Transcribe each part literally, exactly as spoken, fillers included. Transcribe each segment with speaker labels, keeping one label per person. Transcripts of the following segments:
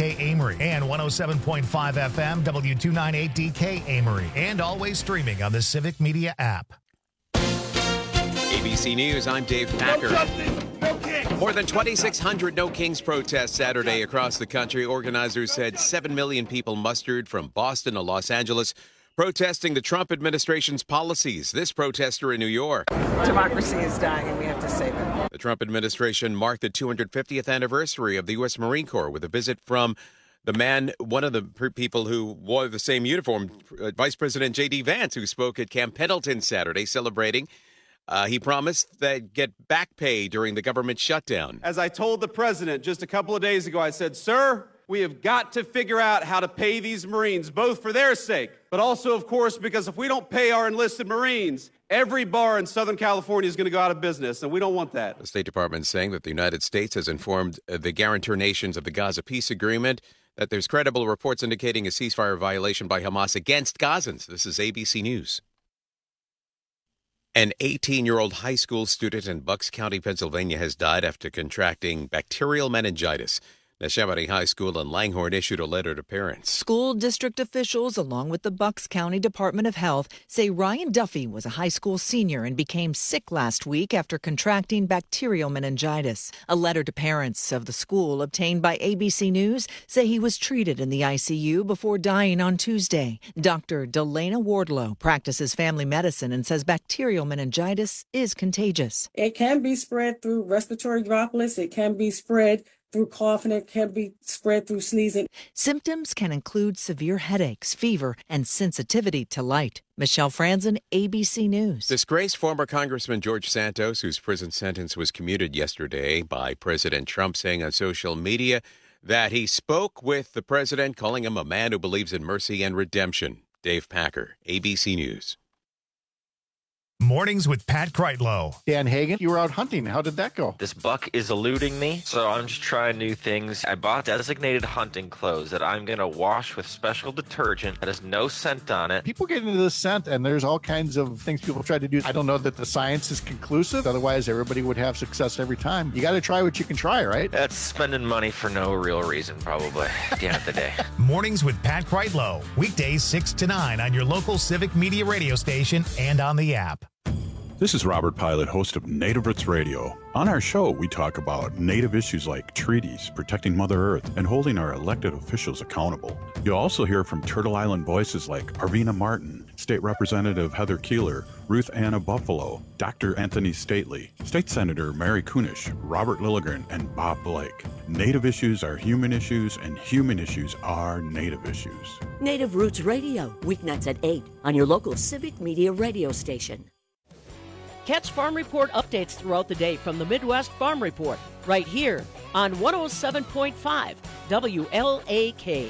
Speaker 1: K Amory and one oh seven point five F M W two ninety-eight D K Amory, and always streaming on the Civic Media app.
Speaker 2: A B C News, I'm Dave Packer.
Speaker 3: No justice, no kings.
Speaker 2: More than twenty-six hundred No Kings protests Saturday across the country. Organizers said seven million people mustered from Boston to Los Angeles, protesting the Trump administration's policies. This protester in New York.
Speaker 4: Democracy is dying, and we have to save it.
Speaker 2: The Trump administration marked the two hundred fiftieth anniversary of the U S Marine Corps with a visit from the man, one of the people who wore the same uniform, Vice President J D. Vance, who spoke at Camp Pendleton Saturday, celebrating. Uh, he promised that get back pay during the government shutdown.
Speaker 5: As I told the president just a couple of days ago, I said, sir, we have got to figure out how to pay these Marines, both for their sake, but also, of course, because if we don't pay our enlisted Marines, every bar in Southern California is going to go out of business, and we don't want that.
Speaker 2: The State Department saying that the United States has informed the guarantor nations of the Gaza peace agreement that there's credible reports indicating a ceasefire violation by Hamas against Gazans. This is A B C News. An eighteen-year-old high school student in Bucks County, Pennsylvania, has died after contracting bacterial meningitis. Neshaminy High School in Langhorne issued a letter to parents.
Speaker 6: School district officials, along with the Bucks County Department of Health, say Ryan Duffy was a high school senior and became sick last week after contracting bacterial meningitis. A letter to parents of the school obtained by A B C News say he was treated in the I C U before dying on Tuesday. Doctor Delana Wardlow practices family medicine and says bacterial meningitis is contagious.
Speaker 7: It can be spread through respiratory droplets. It can be spread through coughing. It can be spread through sneezing.
Speaker 6: Symptoms can include severe headaches, fever, and sensitivity to light. Michelle Franzen, A B C News.
Speaker 2: Disgraced former Congressman George Santos, whose prison sentence was commuted yesterday by President Trump, saying on social media that he spoke with the president, calling him a man who believes in mercy and redemption. Dave Packer, A B C News.
Speaker 1: Mornings with Pat Kreitlow.
Speaker 8: Dan Hagan, you were out hunting. How did that go?
Speaker 9: This buck is eluding me, so I'm just trying new things. I bought designated hunting clothes that I'm going to wash with special detergent that has no scent on it.
Speaker 8: People get into the scent, and there's all kinds of things people try to do. I don't know that the science is conclusive. Otherwise, everybody would have success every time. You got to try what you can try, right?
Speaker 9: That's spending money for no real reason, probably, at the end of the day.
Speaker 1: Mornings with Pat Kreitlow. Weekdays six to nine on your local Civic Media radio station and on the app.
Speaker 10: This is Robert Pilot, host of Native Roots Radio. On our show, we talk about Native issues like treaties, protecting Mother Earth, and holding our elected officials accountable. You'll also hear from Turtle Island voices like Arvina Martin, State Representative Heather Keeler, Ruth Anna Buffalo, Doctor Anthony Stately, State Senator Mary Kunish, Robert Lilligren, and Bob Blake. Native issues are human issues, and human issues are Native issues.
Speaker 11: Native Roots Radio, weeknights at eight on your local Civic Media radio station.
Speaker 12: Catch Farm Report updates throughout the day from the Midwest Farm Report, right here on one oh seven point five W L A K.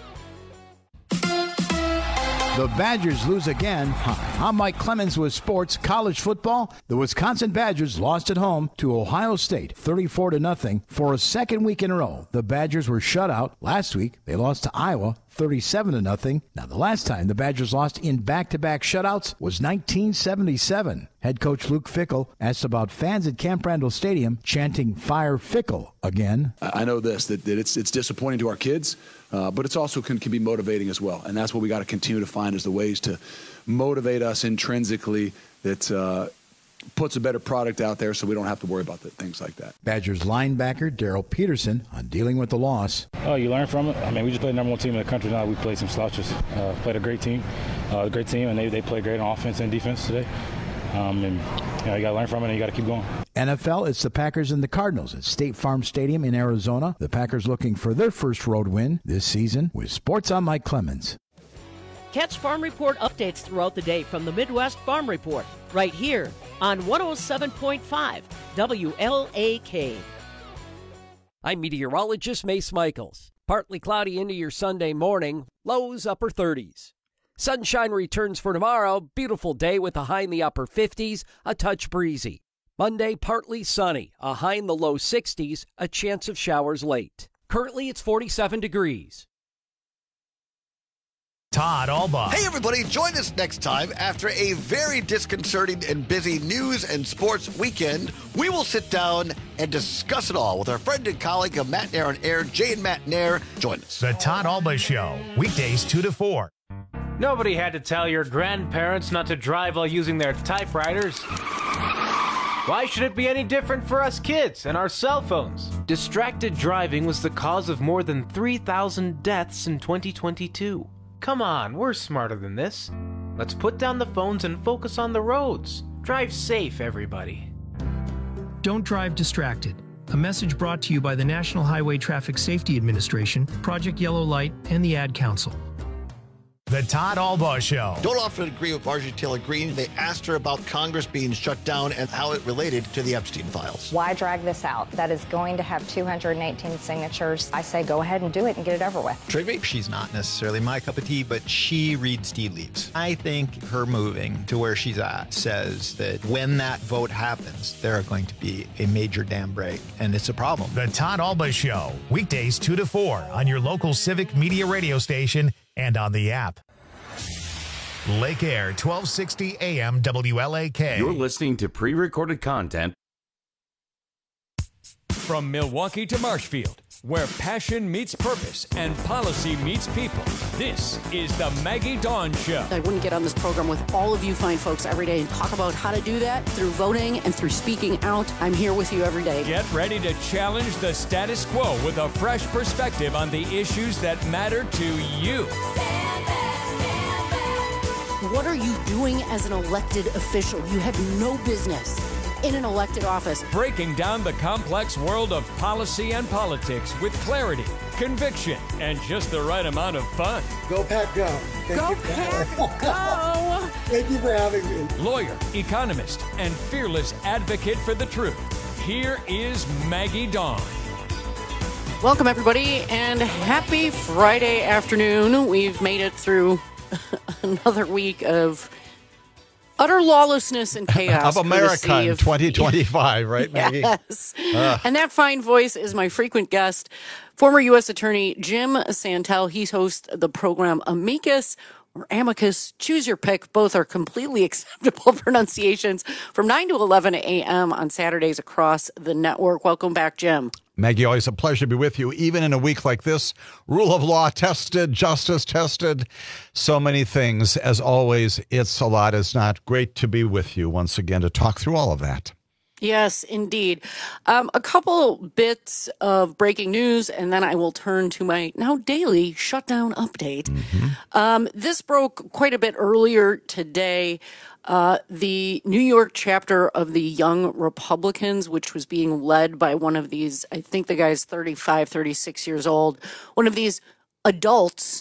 Speaker 13: The Badgers lose again. Hi, I'm Mike Clemens with sports college football. The Wisconsin Badgers lost at home to Ohio State thirty-four to nothing for a second week in a row. The Badgers were shut out. Last week, they lost to Iowa thirty-seven to nothing. Now, the last time the Badgers lost in back-to-back shutouts was nineteen seventy-seven. Head coach Luke Fickell asked about fans at Camp Randall Stadium chanting "Fire Fickell" again.
Speaker 14: I know this, that, that it's it's disappointing to our kids, uh, but it's also can, can be motivating as well. And that's what we got to continue to find is the ways to motivate us intrinsically that uh, puts a better product out there so we don't have to worry about the, things like that.
Speaker 13: Badgers linebacker Daryl Peterson on dealing with the loss.
Speaker 15: Oh, you learn from it. I mean, we just played the number one team in the country now. We played some slouches. Uh, played a great team, uh, a great team, and they, they played great on offense and defense today. Um, and you know, you got to learn from it and you got to keep going.
Speaker 13: N F L, it's the Packers and the Cardinals at State Farm Stadium in Arizona. The Packers looking for their first road win this season. With Sports, I'm Mike Clemens.
Speaker 12: Catch Farm Report updates throughout the day from the Midwest Farm Report, right here on one oh seven point five W L A K.
Speaker 16: I'm meteorologist Mace Michaels. Partly cloudy into your Sunday morning, lows upper thirties. Sunshine returns for tomorrow, beautiful day with a high in the upper fifties, a touch breezy. Monday, partly sunny, a high in the low sixties, a chance of showers late. Currently, it's forty-seven degrees.
Speaker 1: Todd Alba.
Speaker 3: Hey, everybody, join us next time after a very disconcerting and busy news and sports weekend. We will sit down and discuss it all with our friend and colleague of Matt Nair on Air, Jay and Matt Nair. Join us.
Speaker 1: The Todd Alba Show, weekdays two to four.
Speaker 17: Nobody had to tell your grandparents not to drive while using their typewriters. Why should it be any different for us kids and our cell phones? Distracted driving was the cause of more than three thousand deaths in twenty twenty-two. Come on, we're smarter than this. Let's put down the phones and focus on the roads. Drive safe, everybody.
Speaker 18: Don't drive distracted. A message brought to you by the National Highway Traffic Safety Administration, Project Yellow Light, and the Ad Council.
Speaker 1: The Todd Alba Show.
Speaker 3: Don't often agree with Marjorie Taylor Greene. They asked her about Congress being shut down and how it related to the Epstein files.
Speaker 19: Why drag this out? That is going to have two hundred eighteen signatures. I say go ahead and do it and get it over with.
Speaker 3: Trigby?
Speaker 20: She's not necessarily my cup of tea, but she reads tea leaves. I think her moving to where she's at says that when that vote happens, there are going to be a major dam break, and it's a problem.
Speaker 1: The Todd Alba Show, weekdays two to four on your local Civic Media radio station and on the app. Lake Air, twelve sixty A M W L A K.
Speaker 21: You're listening to pre-recorded content.
Speaker 22: From Milwaukee to Marshfield, where passion meets purpose and policy meets people, this is the Maggie Dawn Show.
Speaker 23: I wouldn't get on this program with all of you fine folks every day and talk about how to do that through voting and through speaking out. I'm here with you every day.
Speaker 22: Get ready to challenge the status quo with a fresh perspective on the issues that matter to you.
Speaker 23: What are you doing as an elected official? You have no business in an elected office.
Speaker 22: Breaking down the complex world of policy and politics with clarity, conviction, and just the right amount of fun.
Speaker 24: Go Pack Go. Thank
Speaker 23: Go
Speaker 24: you
Speaker 23: Pack Go.
Speaker 24: Thank you for having me.
Speaker 22: Lawyer, economist, and fearless advocate for the truth. Here is Maggie Dawn.
Speaker 23: Welcome, everybody, and happy Friday afternoon. We've made it through another week of utter lawlessness and chaos
Speaker 25: of America in twenty twenty-five, right, Maggie?
Speaker 23: Yes. Uh. And that fine voice is my frequent guest, former U S Attorney Jim Santel. He hosts the program Amicus or Amicus. Choose your pick. Both are completely acceptable pronunciations from nine to eleven a.m. on Saturdays across the network. Welcome back, Jim.
Speaker 25: Maggie, always a pleasure to be with you, even in a week like this. Rule of law tested, justice tested, so many things. As always, it's a lot. It's not great to be with you once again to talk through all of that.
Speaker 23: Yes, indeed. Um, a couple bits of breaking news, and then I will turn to my now daily shutdown update. Mm-hmm. Um, this broke quite a bit earlier today. Uh, the New York chapter of the Young Republicans, which was being led by one of these, I think the guy's thirty-five, thirty-six years old, one of these adults,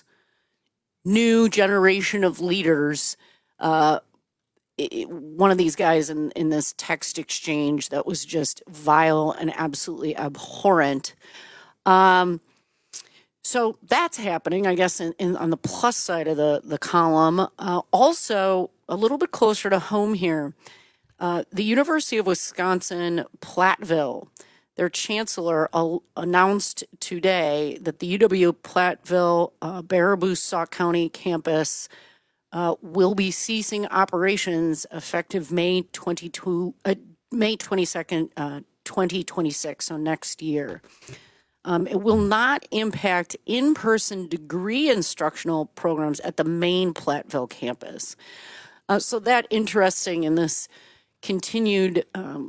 Speaker 23: new generation of leaders, uh, it, one of these guys in, in this text exchange that was just vile and absolutely abhorrent. Um, so that's happening, I guess, in, in, on the plus side of the, the column. Uh, also, a little bit closer to home here, uh, the University of Wisconsin-Platteville, their chancellor uh, announced today that the U W-Platteville uh, Baraboo-Sauk County campus uh, will be ceasing operations effective May twenty-second, uh, May twenty-second, uh, twenty twenty-six, so next year. Um, it will not impact in-person degree instructional programs at the main Platteville campus. Uh, so that interesting in this continued, um,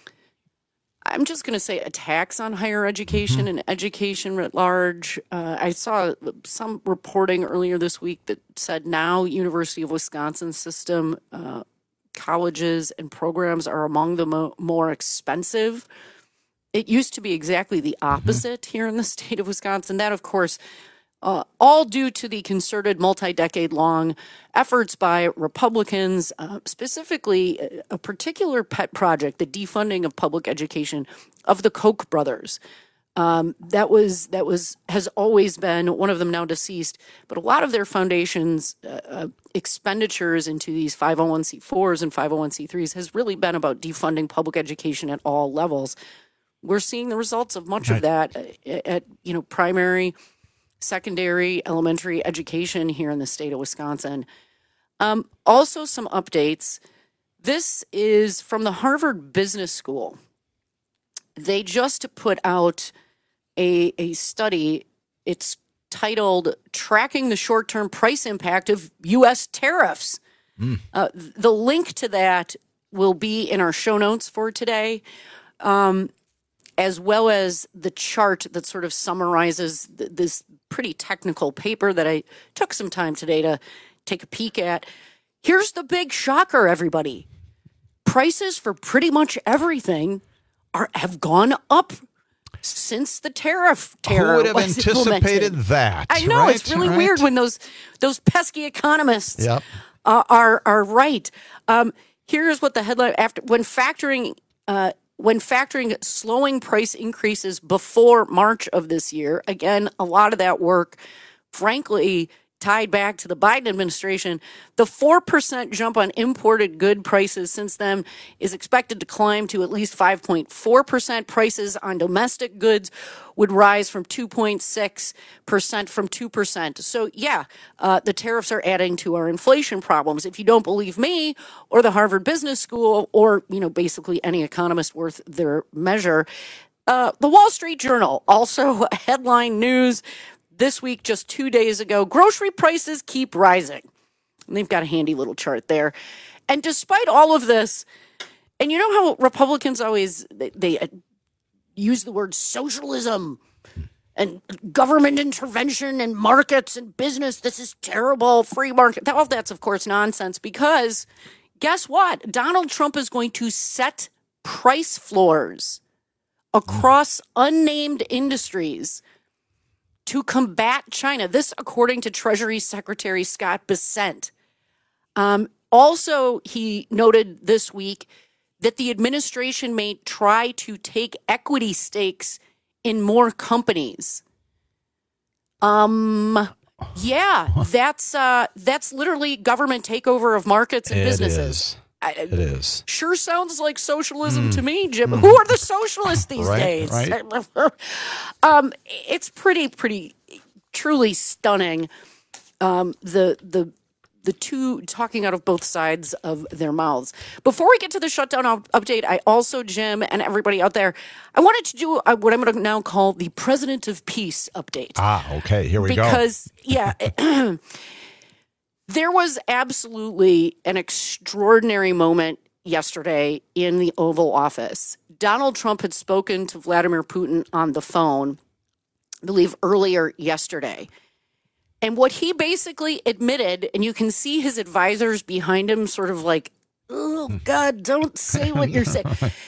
Speaker 23: I'm just going to say attacks on higher education mm-hmm. and education at large. Uh, I saw some reporting earlier this week that said now University of Wisconsin system uh, colleges and programs are among the mo- more expensive. It used to be exactly the opposite mm-hmm. here in the state of Wisconsin. That, of course, Uh, all due to the concerted multi-decade-long efforts by Republicans, uh, specifically a, a particular pet project, the defunding of public education of the Koch brothers. Um, that was that was has always been one of them now deceased, but a lot of their foundations' uh, uh, expenditures into these five oh one c fours and five oh one c threes has really been about defunding public education at all levels. We're seeing the results of much right. of that at, at you know primary, secondary, elementary education here in the state of Wisconsin. Um, also, some updates. This is from the Harvard Business School. They just put out a, a study. It's titled Tracking the Short-Term Price Impact of U S Tariffs. Mm. Uh, the link to that will be in our show notes for today, um, as well as the chart that sort of summarizes th- this pretty technical paper that I took some time today to take a peek at. Here's the big shocker, everybody. Prices for pretty much everything are have gone up since the tariff terror
Speaker 25: Who would have
Speaker 23: was
Speaker 25: anticipated
Speaker 23: implemented.
Speaker 25: that?
Speaker 23: I know,
Speaker 25: right?
Speaker 23: it's really
Speaker 25: right.
Speaker 23: weird when those those pesky economists
Speaker 25: Yep.
Speaker 23: uh, are are right. Um, here's what the headline after when factoring uh, when factoring slowing price increases before March of this year. Again, a lot of that work, frankly, tied back to the Biden administration. The four percent jump on imported good prices since then is expected to climb to at least five point four percent. Prices on domestic goods would rise from two point six percent from two percent. So, yeah, uh, the tariffs are adding to our inflation problems. If you don't believe me or the Harvard Business School or, you know, basically any economist worth their measure, uh, the Wall Street Journal, also headline news this week, just two days ago, grocery prices keep rising. And they've got a handy little chart there. And despite all of this, and you know how Republicans always, they, they use the word socialism and government intervention and markets and business. This is terrible, free market. All that's, of course, nonsense because guess what? Donald Trump is going to set price floors across unnamed industries to combat China. This, according to Treasury Secretary Scott Bessent. Um, also, he noted this week that the administration may try to take equity stakes in more companies. Um, yeah, that's uh, that's literally government takeover of markets and
Speaker 25: It
Speaker 23: businesses.
Speaker 25: is.
Speaker 23: I,
Speaker 25: It is.
Speaker 23: Sure sounds like socialism
Speaker 25: Mm.
Speaker 23: to me, Jim.
Speaker 25: Mm.
Speaker 23: Who are the socialists these
Speaker 25: Right,
Speaker 23: days?
Speaker 25: right.
Speaker 23: um, it's pretty, pretty, truly stunning. Um, the the the two talking out of both sides of their mouths. Before we get to the shutdown up- update, I also, Jim, and everybody out there, I wanted to do uh, what I'm going to now call the President of Peace update.
Speaker 25: Ah, okay. Here we
Speaker 23: Because, yeah, there was absolutely an extraordinary moment yesterday in the Oval Office. Donald Trump had spoken to Vladimir Putin on the phone, I believe earlier yesterday. And what he basically admitted, and you can see his advisors behind him sort of like, oh, God, don't say what you're saying.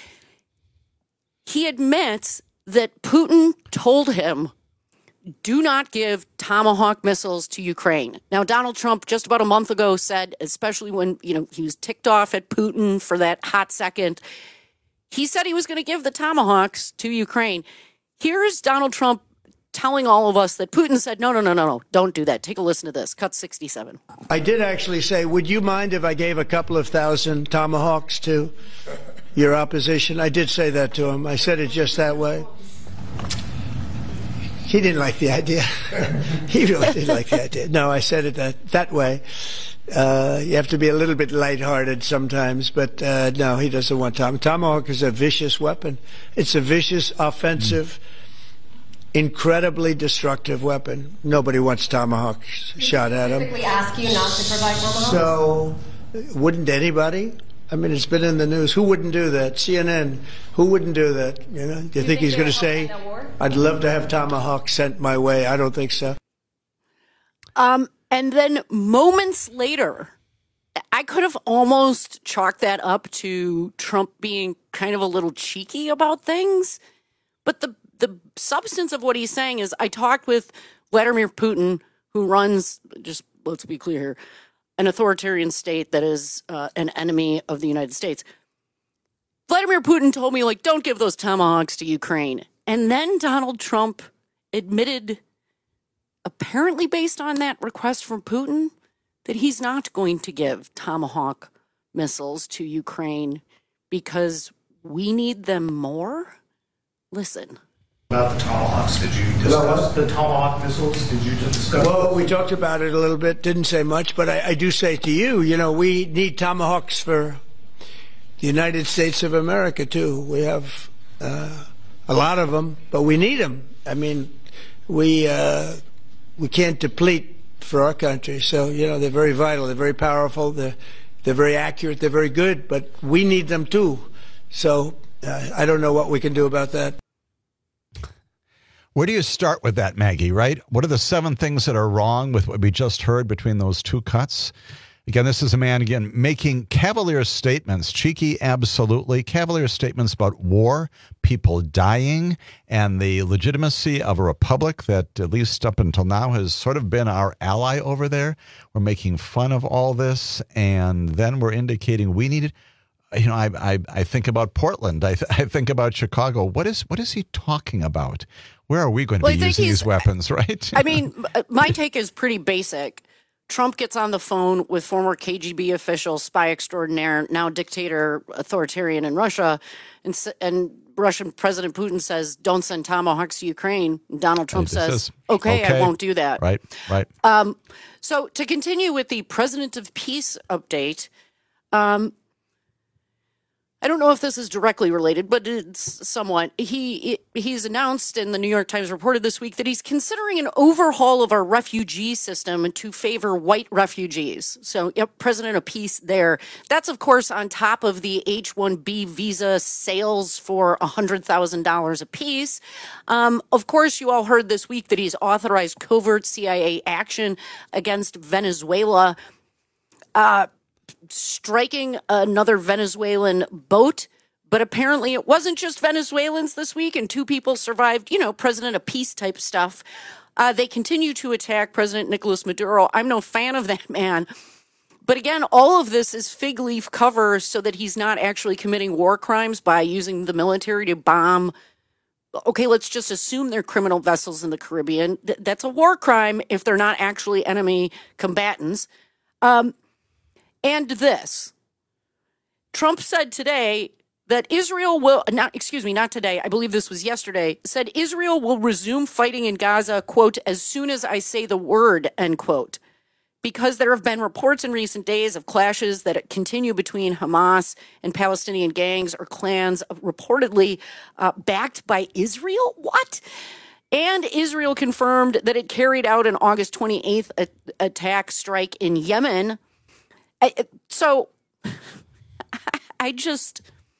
Speaker 23: He admits that Putin told him, do not give Tomahawk missiles to Ukraine. Now, Donald Trump just about a month ago said, especially when, you know, he was ticked off at Putin for that hot second, he said he was going to give the Tomahawks to Ukraine. Here's Donald Trump telling all of us that Putin said, no, no, no, no, no, don't do that. Take a listen to this. Cut sixty-seven.
Speaker 24: I did actually say, would you mind if I gave a couple of thousand Tomahawks to your opposition? I did say that to him. I said it just that way. He didn't like the idea. He really didn't like the idea. No, I said it that, that way. Uh, you have to be a little bit lighthearted sometimes, but uh, no, he doesn't want Tom. Tomahawk is a vicious weapon. It's a vicious, offensive, incredibly destructive weapon. Nobody wants Tomahawk shot at him.
Speaker 2: We ask you not to provide Tomahawks.
Speaker 24: So, wouldn't anybody? I mean, it's been in the news. Who wouldn't do that? C N N. Who wouldn't do that? You know, do you,
Speaker 2: Do you
Speaker 24: think,
Speaker 2: think
Speaker 24: he's
Speaker 2: they
Speaker 24: going to
Speaker 2: would
Speaker 24: say,
Speaker 2: help end that war?
Speaker 24: "I'd love to have Tomahawk sent my way"? I don't think so.
Speaker 23: Um, and then moments later, I could have almost chalked that up to Trump being kind of a little cheeky about things. But the, the substance of what he's saying is, I talked with Vladimir Putin, who runs, just let's be clear here, an authoritarian state that is uh, an enemy of the United States. Vladimir Putin told me, like, don't give those Tomahawks to Ukraine. And then Donald Trump admitted, apparently based on that request from Putin, that he's not going to give Tomahawk missiles to Ukraine because we need them more. Listen,
Speaker 4: About the Tomahawks, did you discuss the Tomahawk missiles? Did you discuss?
Speaker 24: Well, we talked about it a little bit, didn't say much, but I, I do say to you, you know, we need Tomahawks for the United States of America, too. We have uh, a lot of them, but we need them. I mean, we, uh, we can't deplete for our country. So, you know, they're very vital. They're very powerful. They're, they're very accurate. They're very good, but we need them, too. So uh, I don't know what we can do about that.
Speaker 25: Where do you start with that, Maggie, right? What are the seven things that are wrong with what we just heard between those two cuts? Again, this is a man, again, making cavalier statements, cheeky, absolutely, cavalier statements about war, people dying, and the legitimacy of a republic that, at least up until now, has sort of been our ally over there. We're making fun of all this, and then we're indicating we need it. You know, I, I I think about Portland. I, th- I think about Chicago. What is what is he talking about? Where are we going to
Speaker 23: well,
Speaker 25: be using these weapons, right?
Speaker 23: I mean, my take is pretty basic. Trump gets on the phone with former K G B official, spy extraordinaire, now dictator, authoritarian in Russia, and, and Russian President Putin says, don't send Tomahawks to Ukraine. And Donald Trump says, says okay, okay, I won't do that.
Speaker 25: Right, right.
Speaker 23: Um, so to continue with the President of Peace update, um, I don't know if this is directly related, but it's somewhat. He he's announced, and the New York Times reported this week, that he's considering an overhaul of our refugee system to favor white refugees. So, yep, President of Peace there. That's, of course, on top of the H one B visa sales for one hundred thousand dollars apiece. Um, of course, you all heard this week that he's authorized covert C I A action against Venezuela. Uh striking another Venezuelan boat, but apparently it wasn't just Venezuelans this week, and two people survived, you know, President of Peace type stuff. Uh, they continue to attack President Nicolas Maduro. I'm no fan of that man. But again, all of this is fig leaf cover so that he's not actually committing war crimes by using the military to bomb. Okay, let's just assume they're criminal vessels in the Caribbean. Th- that's a war crime if they're not actually enemy combatants. Um, And this, Trump said today that Israel will, not, excuse me, not today, I believe this was yesterday, said Israel will resume fighting in Gaza, quote, as soon as I say the word, end quote, because there have been reports in recent days of clashes that continue between Hamas and Palestinian gangs or clans reportedly uh, backed by Israel. What? And Israel confirmed that it carried out an August twenty-eighth a- attack strike in Yemen. I, so I just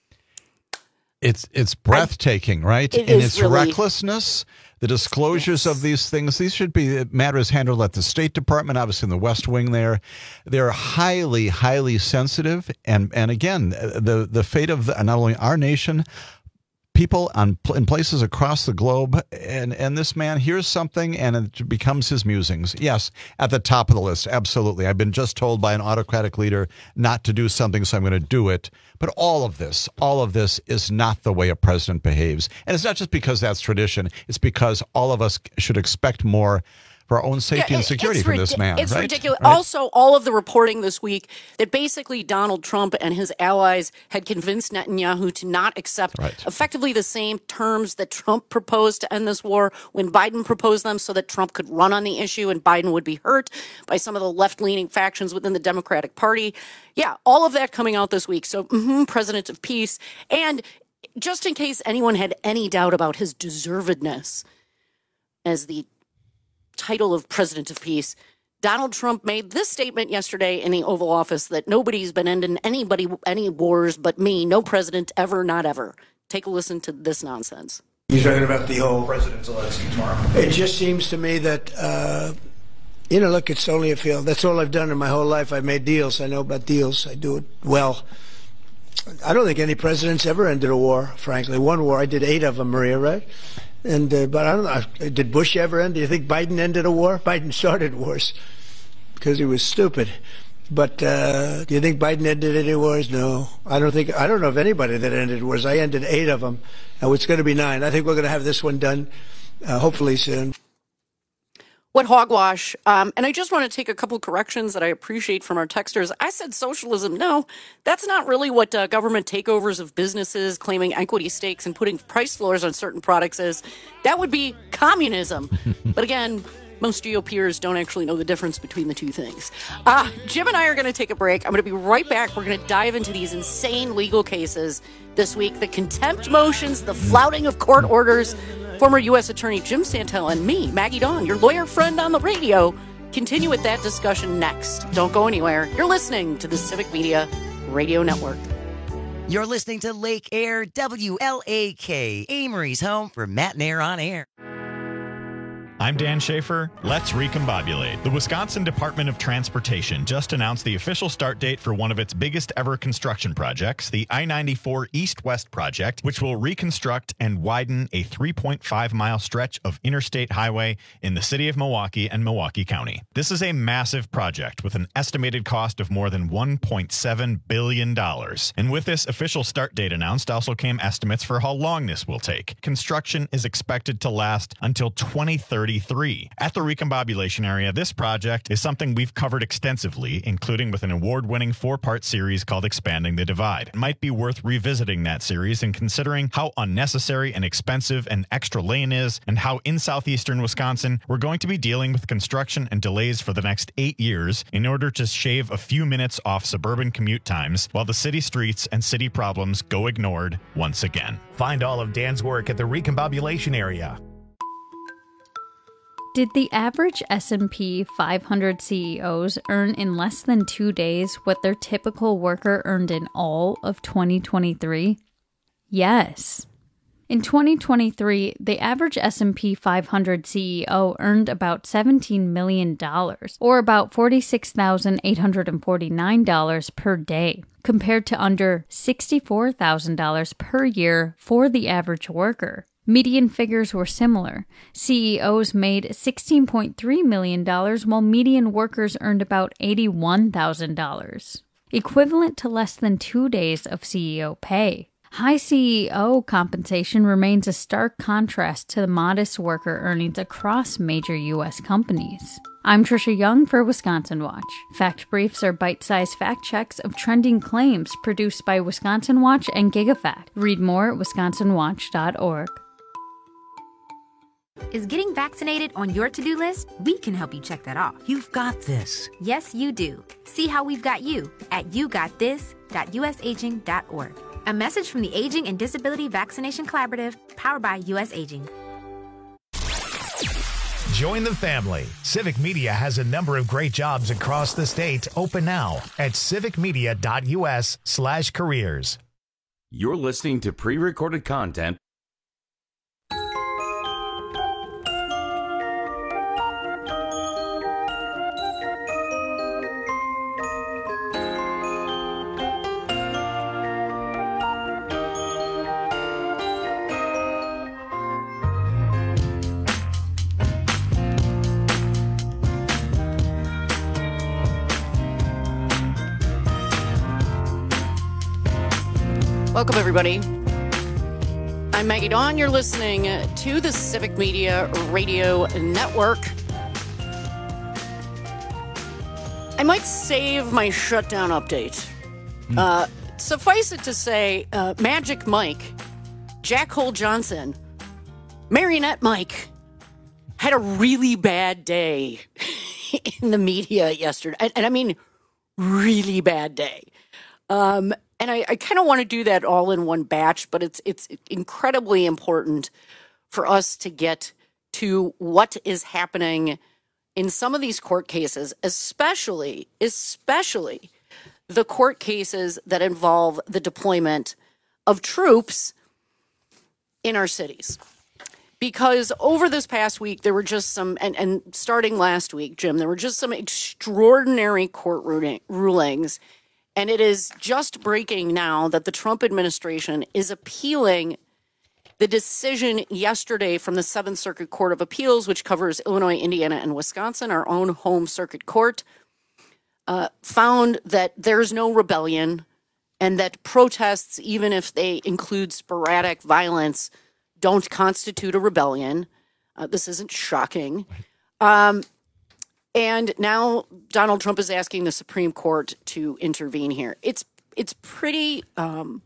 Speaker 25: it's it's breathtaking, I, right?
Speaker 23: It
Speaker 25: In
Speaker 23: is
Speaker 25: its
Speaker 23: really,
Speaker 25: recklessness, the disclosures yes. of these things, these should be matters handled at the State Department, obviously in the West Wing there. They're highly, highly sensitive. And, and again, the, the fate of the, not only our nation, people on in places across the globe, and, and this man hears something and it becomes his musings. Yes, at the top of the list, absolutely. I've been just told by an autocratic leader not to do something, so I'm going to do it. But all of this, all of this is not the way a president behaves. And it's not just because that's tradition. It's because all of us should expect more for our own safety yeah, and security from this man.
Speaker 23: It's
Speaker 25: right?
Speaker 23: ridiculous.
Speaker 25: Right?
Speaker 23: Also, all of the reporting this week that basically Donald Trump and his allies had convinced Netanyahu to not accept right. effectively the same terms that Trump proposed to end this war when Biden proposed them so that Trump could run on the issue and Biden would be hurt by some of the left-leaning factions within the Democratic Party. Yeah, all of that coming out this week. So, mm-hmm, President of Peace. And just in case anyone had any doubt about his deservedness as the title of President of Peace, Donald Trump made this statement yesterday in the Oval Office that nobody's been ending anybody any wars but me, no president ever, not ever. Take a listen to this nonsense.
Speaker 24: You're talking about the whole
Speaker 4: President Zelensky tomorrow.
Speaker 24: It just seems to me that uh, you know, look, it's only a field. That's all I've done in my whole life. I've made deals. I know about deals. I do it well. I don't think any president's ever ended a war, frankly. One war, I did eight of them, Maria, right? And uh, but I don't know. Did Bush ever end? Do you think Biden ended a war? Biden started wars because he was stupid. But uh, do you think Biden ended any wars? No, I don't think. I don't know of anybody that ended wars. I ended eight of them, and it's going to be nine. I think we're going to have this one done, uh, hopefully soon.
Speaker 23: what hogwash. Um, and I just want to take a couple corrections that I appreciate from our texters. I said socialism. No, that's not really what uh, government takeovers of businesses, claiming equity stakes and putting price floors on certain products is. That would be communism. But again, most GOPers don't actually know the difference between the two things. Uh, Jim and I are going to take a break. I'm going to be right back. We're going to dive into these insane legal cases this week. The contempt motions, the flouting of court orders. Former U S Attorney Jim Santel and me, Maggie Dawn, your lawyer friend on the radio, continue with that discussion next. Don't go anywhere. You're listening to the Civic Media Radio Network.
Speaker 5: You're listening to Lake Air W L A K, Amory's home for Matt and Air on Air.
Speaker 6: I'm Dan Schaefer. Let's recombobulate. The Wisconsin Department of Transportation just announced the official start date for one of its biggest ever construction projects, the I ninety-four East-West project, which will reconstruct and widen a three point five mile stretch of interstate highway in the city of Milwaukee and Milwaukee County. This is a massive project with an estimated cost of more than one point seven billion dollars. And with this official start date announced also came estimates for how long this will take. Construction is expected to last until twenty thirty. At the recombobulation area, this project is something we've covered extensively, including with an award-winning four-part series called Expanding the Divide. It might be worth revisiting that series and considering how unnecessary and expensive an extra lane is, and how in southeastern Wisconsin we're going to be dealing with construction and delays for the next eight years in order to shave a few minutes off suburban commute times while the city streets and city problems go ignored once again.
Speaker 1: Find all of Dan's work at the recombobulation area.
Speaker 7: Did the average S and P five hundred C E Os earn in less than two days what their typical worker earned in all of twenty twenty-three? Yes. In twenty twenty-three, the average S and P five hundred C E O earned about seventeen million dollars, or about forty-six thousand eight hundred forty-nine dollars per day, compared to under sixty-four thousand dollars per year for the average worker. Median figures were similar. C E Os made sixteen point three million dollars, while median workers earned about eighty-one thousand dollars, equivalent to less than two days of C E O pay. High C E O compensation remains a stark contrast to the modest worker earnings across major U S companies. I'm Trisha Young for Wisconsin Watch. Fact Briefs are bite-sized fact checks of trending claims produced by Wisconsin Watch and GigaFact. Read more at wisconsin watch dot org.
Speaker 8: Is getting vaccinated on your to-do list? We can help you check that off.
Speaker 5: You've got this.
Speaker 8: Yes, you do. See how we've got you at you got this dot u s aging dot org. A message from the Aging and Disability Vaccination Collaborative, powered by U S Aging.
Speaker 1: Join the family. Civic Media has a number of great jobs across the state open now at civic media dot u s slash careers.
Speaker 21: You're listening to pre-recorded content.
Speaker 23: Welcome, everybody. I'm Maggie Dawn. You're listening to the Civic Media Radio Network. I might save my shutdown update. Mm. Uh, suffice it to say, uh, Magic Mike, Jack Hole Johnson, Marionette Mike had a really bad day in the media yesterday. And, and I mean, really bad day. Um, and I, I kind of want to do that all in one batch, but it's it's incredibly important for us to get to what is happening in some of these court cases, especially, especially the court cases that involve the deployment of troops in our cities. Because over this past week, there were just some, and, and starting last week, Jim, there were just some extraordinary court ruling, rulings. And it is just breaking now that the Trump administration is appealing the decision yesterday from the Seventh Circuit Court of Appeals, which covers Illinois, Indiana, and Wisconsin, our own home circuit court, uh, found that there's no rebellion and that protests, even if they include sporadic violence, don't constitute a rebellion. Uh, this isn't shocking. Um, and now Donald Trump is asking the Supreme Court to intervene here. It's it's pretty um,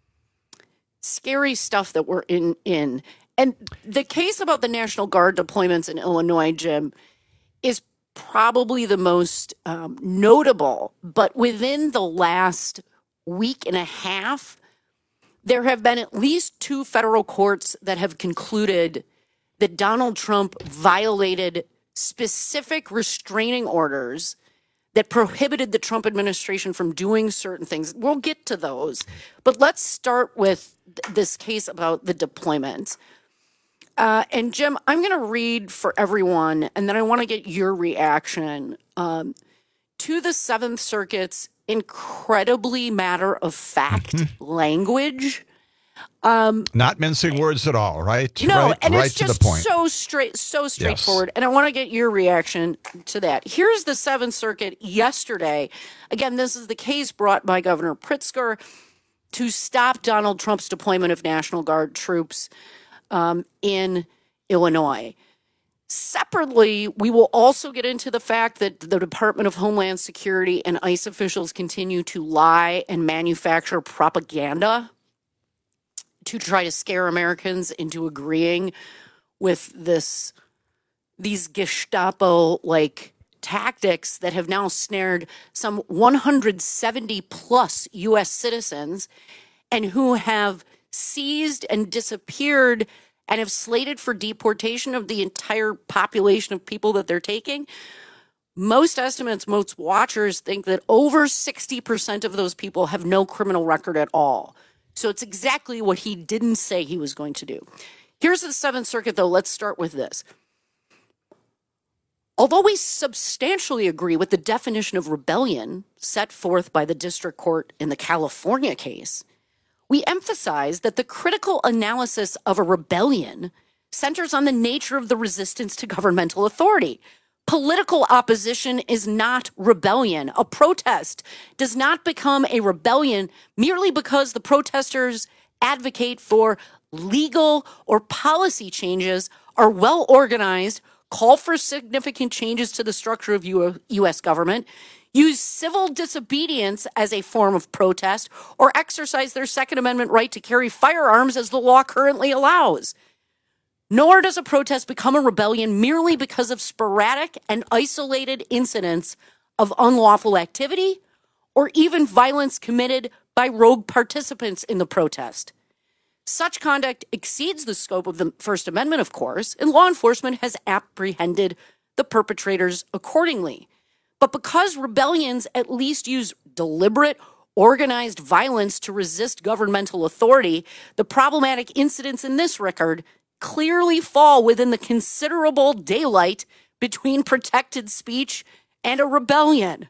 Speaker 23: scary stuff that we're in in. And the case about the National Guard deployments in Illinois, Jim, is probably the most um, notable. But within the last week and a half, there have been at least two federal courts that have concluded that Donald Trump violated specific restraining orders that prohibited the Trump administration from doing certain things. We'll get to those. But let's start with th- this case about the deployment. Uh, and Jim, I'm going to read for everyone, and then I want to get your reaction um, to the Seventh Circuit's incredibly matter-of-fact
Speaker 25: Mm-hmm.
Speaker 23: language. Um,
Speaker 25: Not mincing words at all, right?
Speaker 23: No,
Speaker 25: right,
Speaker 23: and
Speaker 25: right
Speaker 23: it's
Speaker 25: to
Speaker 23: just
Speaker 25: the point.
Speaker 23: so straight, so straightforward. And I want to get your reaction to that. Here's the Seventh Circuit yesterday. Again, this is the case brought by Governor Pritzker to stop Donald Trump's deployment of National Guard troops um, in Illinois. Separately, we will also get into the fact that the Department of Homeland Security and ICE officials continue to lie and manufacture propaganda to try to scare Americans into agreeing with this, these Gestapo-like tactics that have now snared some one hundred seventy plus U S citizens and who have seized and disappeared and have slated for deportation of the entire population of people that they're taking. Most estimates, most watchers think that over sixty percent of those people have no criminal record at all. So it's exactly what he didn't say he was going to do. Here's the Seventh Circuit, though. Let's start with this. Although we substantially agree with the definition of rebellion set forth by the district court in the California case, we emphasize that the critical analysis of a rebellion centers on the nature of the resistance to governmental authority. Political opposition is not rebellion. A protest does not become a rebellion merely because the protesters advocate for legal or policy changes, are well organized, call for significant changes to the structure of U S government, use civil disobedience as a form of protest, or exercise their Second Amendment right to carry firearms as the law currently allows. Nor does a protest become a rebellion merely because of sporadic and isolated incidents of unlawful activity or even violence committed by rogue participants in the protest. Such conduct exceeds the scope of the First Amendment, of course, and law enforcement has apprehended the perpetrators accordingly. But because rebellions at least use deliberate, organized violence to resist governmental authority, the problematic incidents in this record clearly fall within the considerable daylight between protected speech and a rebellion.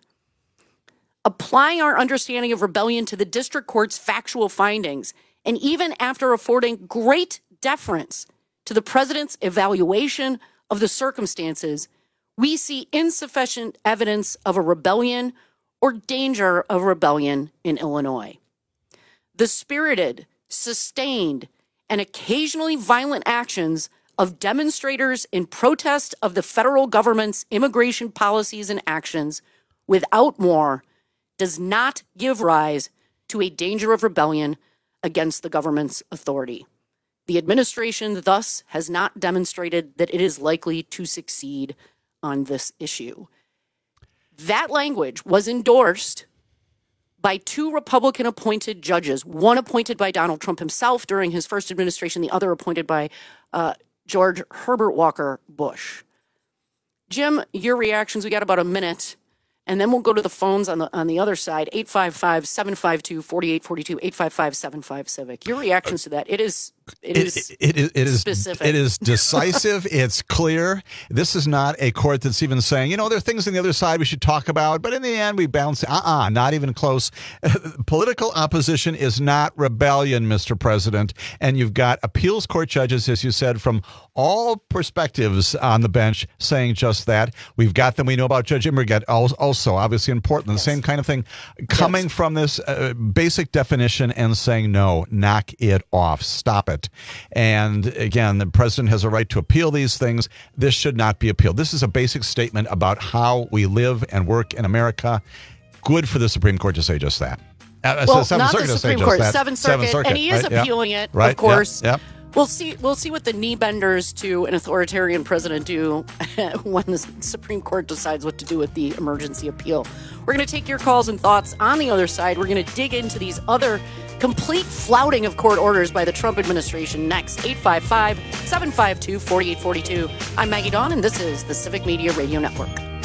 Speaker 23: Applying our understanding of rebellion to the district court's factual findings, and even after affording great deference to the president's evaluation of the circumstances, we see insufficient evidence of a rebellion or danger of rebellion in Illinois. The spirited, sustained, and occasionally violent actions of demonstrators in protest of the federal government's immigration policies and actions without more does not give rise to a danger of rebellion against the government's authority. The administration thus has not demonstrated that it is likely to succeed on this issue. That language was endorsed by two Republican-appointed judges, one appointed by Donald Trump himself during his first administration, the other appointed by uh, George Herbert Walker Bush. Jim, your reactions, we got about a minute, and then we'll go to the phones on the on the other side, eight five five, seven five two, four eight four two, eight five five, seven five civic. Your reactions to that, it is it is
Speaker 25: it, it, it, it is
Speaker 23: specific.
Speaker 25: It is decisive. It's clear. This is not a court that's even saying, you know, there are things on the other side we should talk about, but in the end we balance. Uh-uh, not even close. Political opposition is not rebellion, Mister President. And you've got appeals court judges, as you said, from all perspectives on the bench saying just that. We've got them. We know about Judge Immerget also, obviously in Portland.
Speaker 23: Yes.
Speaker 25: The same kind of thing. Coming
Speaker 23: Yes.
Speaker 25: from this uh, basic definition and saying, no, knock it off. Stop it. it. And again, the president has a right to appeal these things. This should not be appealed. This is a basic statement about how we live and work in America. Good for the Supreme Court to say just that. Uh,
Speaker 23: well,
Speaker 25: Seventh
Speaker 23: not
Speaker 25: Circuit
Speaker 23: the
Speaker 25: to say
Speaker 23: Supreme
Speaker 25: just
Speaker 23: Court,
Speaker 25: that.
Speaker 23: Seventh Circuit,
Speaker 25: Seventh Circuit,
Speaker 23: and he is
Speaker 25: right?
Speaker 23: appealing
Speaker 25: Yep.
Speaker 23: it,
Speaker 25: Right.
Speaker 23: of course.
Speaker 25: Yep. Yep.
Speaker 23: We'll see. We'll see what the knee benders to an authoritarian president do when the Supreme Court decides what to do with the emergency appeal. We're going to take your calls and thoughts. On the other side, we're going to dig into these other complete flouting of court orders by the Trump administration next. eight five five, seven five two, four eight four two. I'm Maggie Dawn, and this is the Civic Media Radio Network.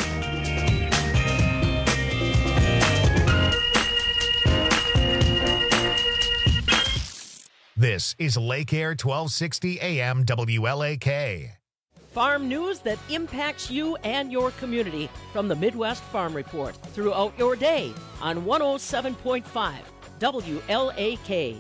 Speaker 1: This is Lake Air twelve sixty A M W L A K.
Speaker 12: Farm news that impacts you and your community from the Midwest Farm Report throughout your day on one oh seven point five W L A K.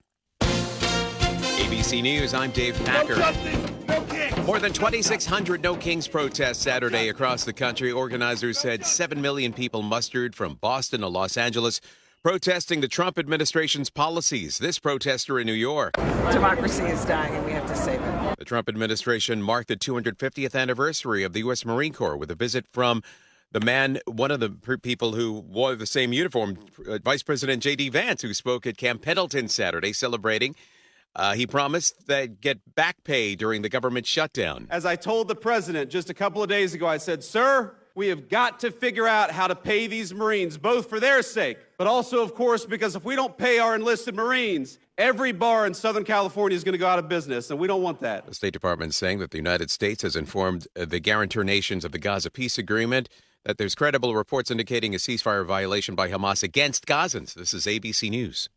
Speaker 9: A B C News, I'm Dave Packer.
Speaker 10: No justice, no kings.
Speaker 9: More than twenty-six hundred No Kings protests Saturday across the country. Organizers said seven million people mustered from Boston to Los Angeles, protesting the Trump administration's policies. This protester in New York.
Speaker 11: Democracy is dying and we have to save it.
Speaker 9: The Trump administration marked the two hundred fiftieth anniversary of the U S Marine Corps with a visit from the man, one of the people who wore the same uniform, uh, Vice President J D Vance, who spoke at Camp Pendleton Saturday celebrating. Uh, he promised they'd get back pay during the government shutdown.
Speaker 14: As I told the president just a couple of days ago, I said, sir, we have got to figure out how to pay these Marines, both for their sake, but also, of course, because if we don't pay our enlisted Marines, every bar in Southern California is going to go out of business, and we don't want that.
Speaker 9: The State Department saying that the United States has informed the guarantor nations of the Gaza peace agreement that there's credible reports indicating a ceasefire violation by Hamas against Gazans. This is A B C News.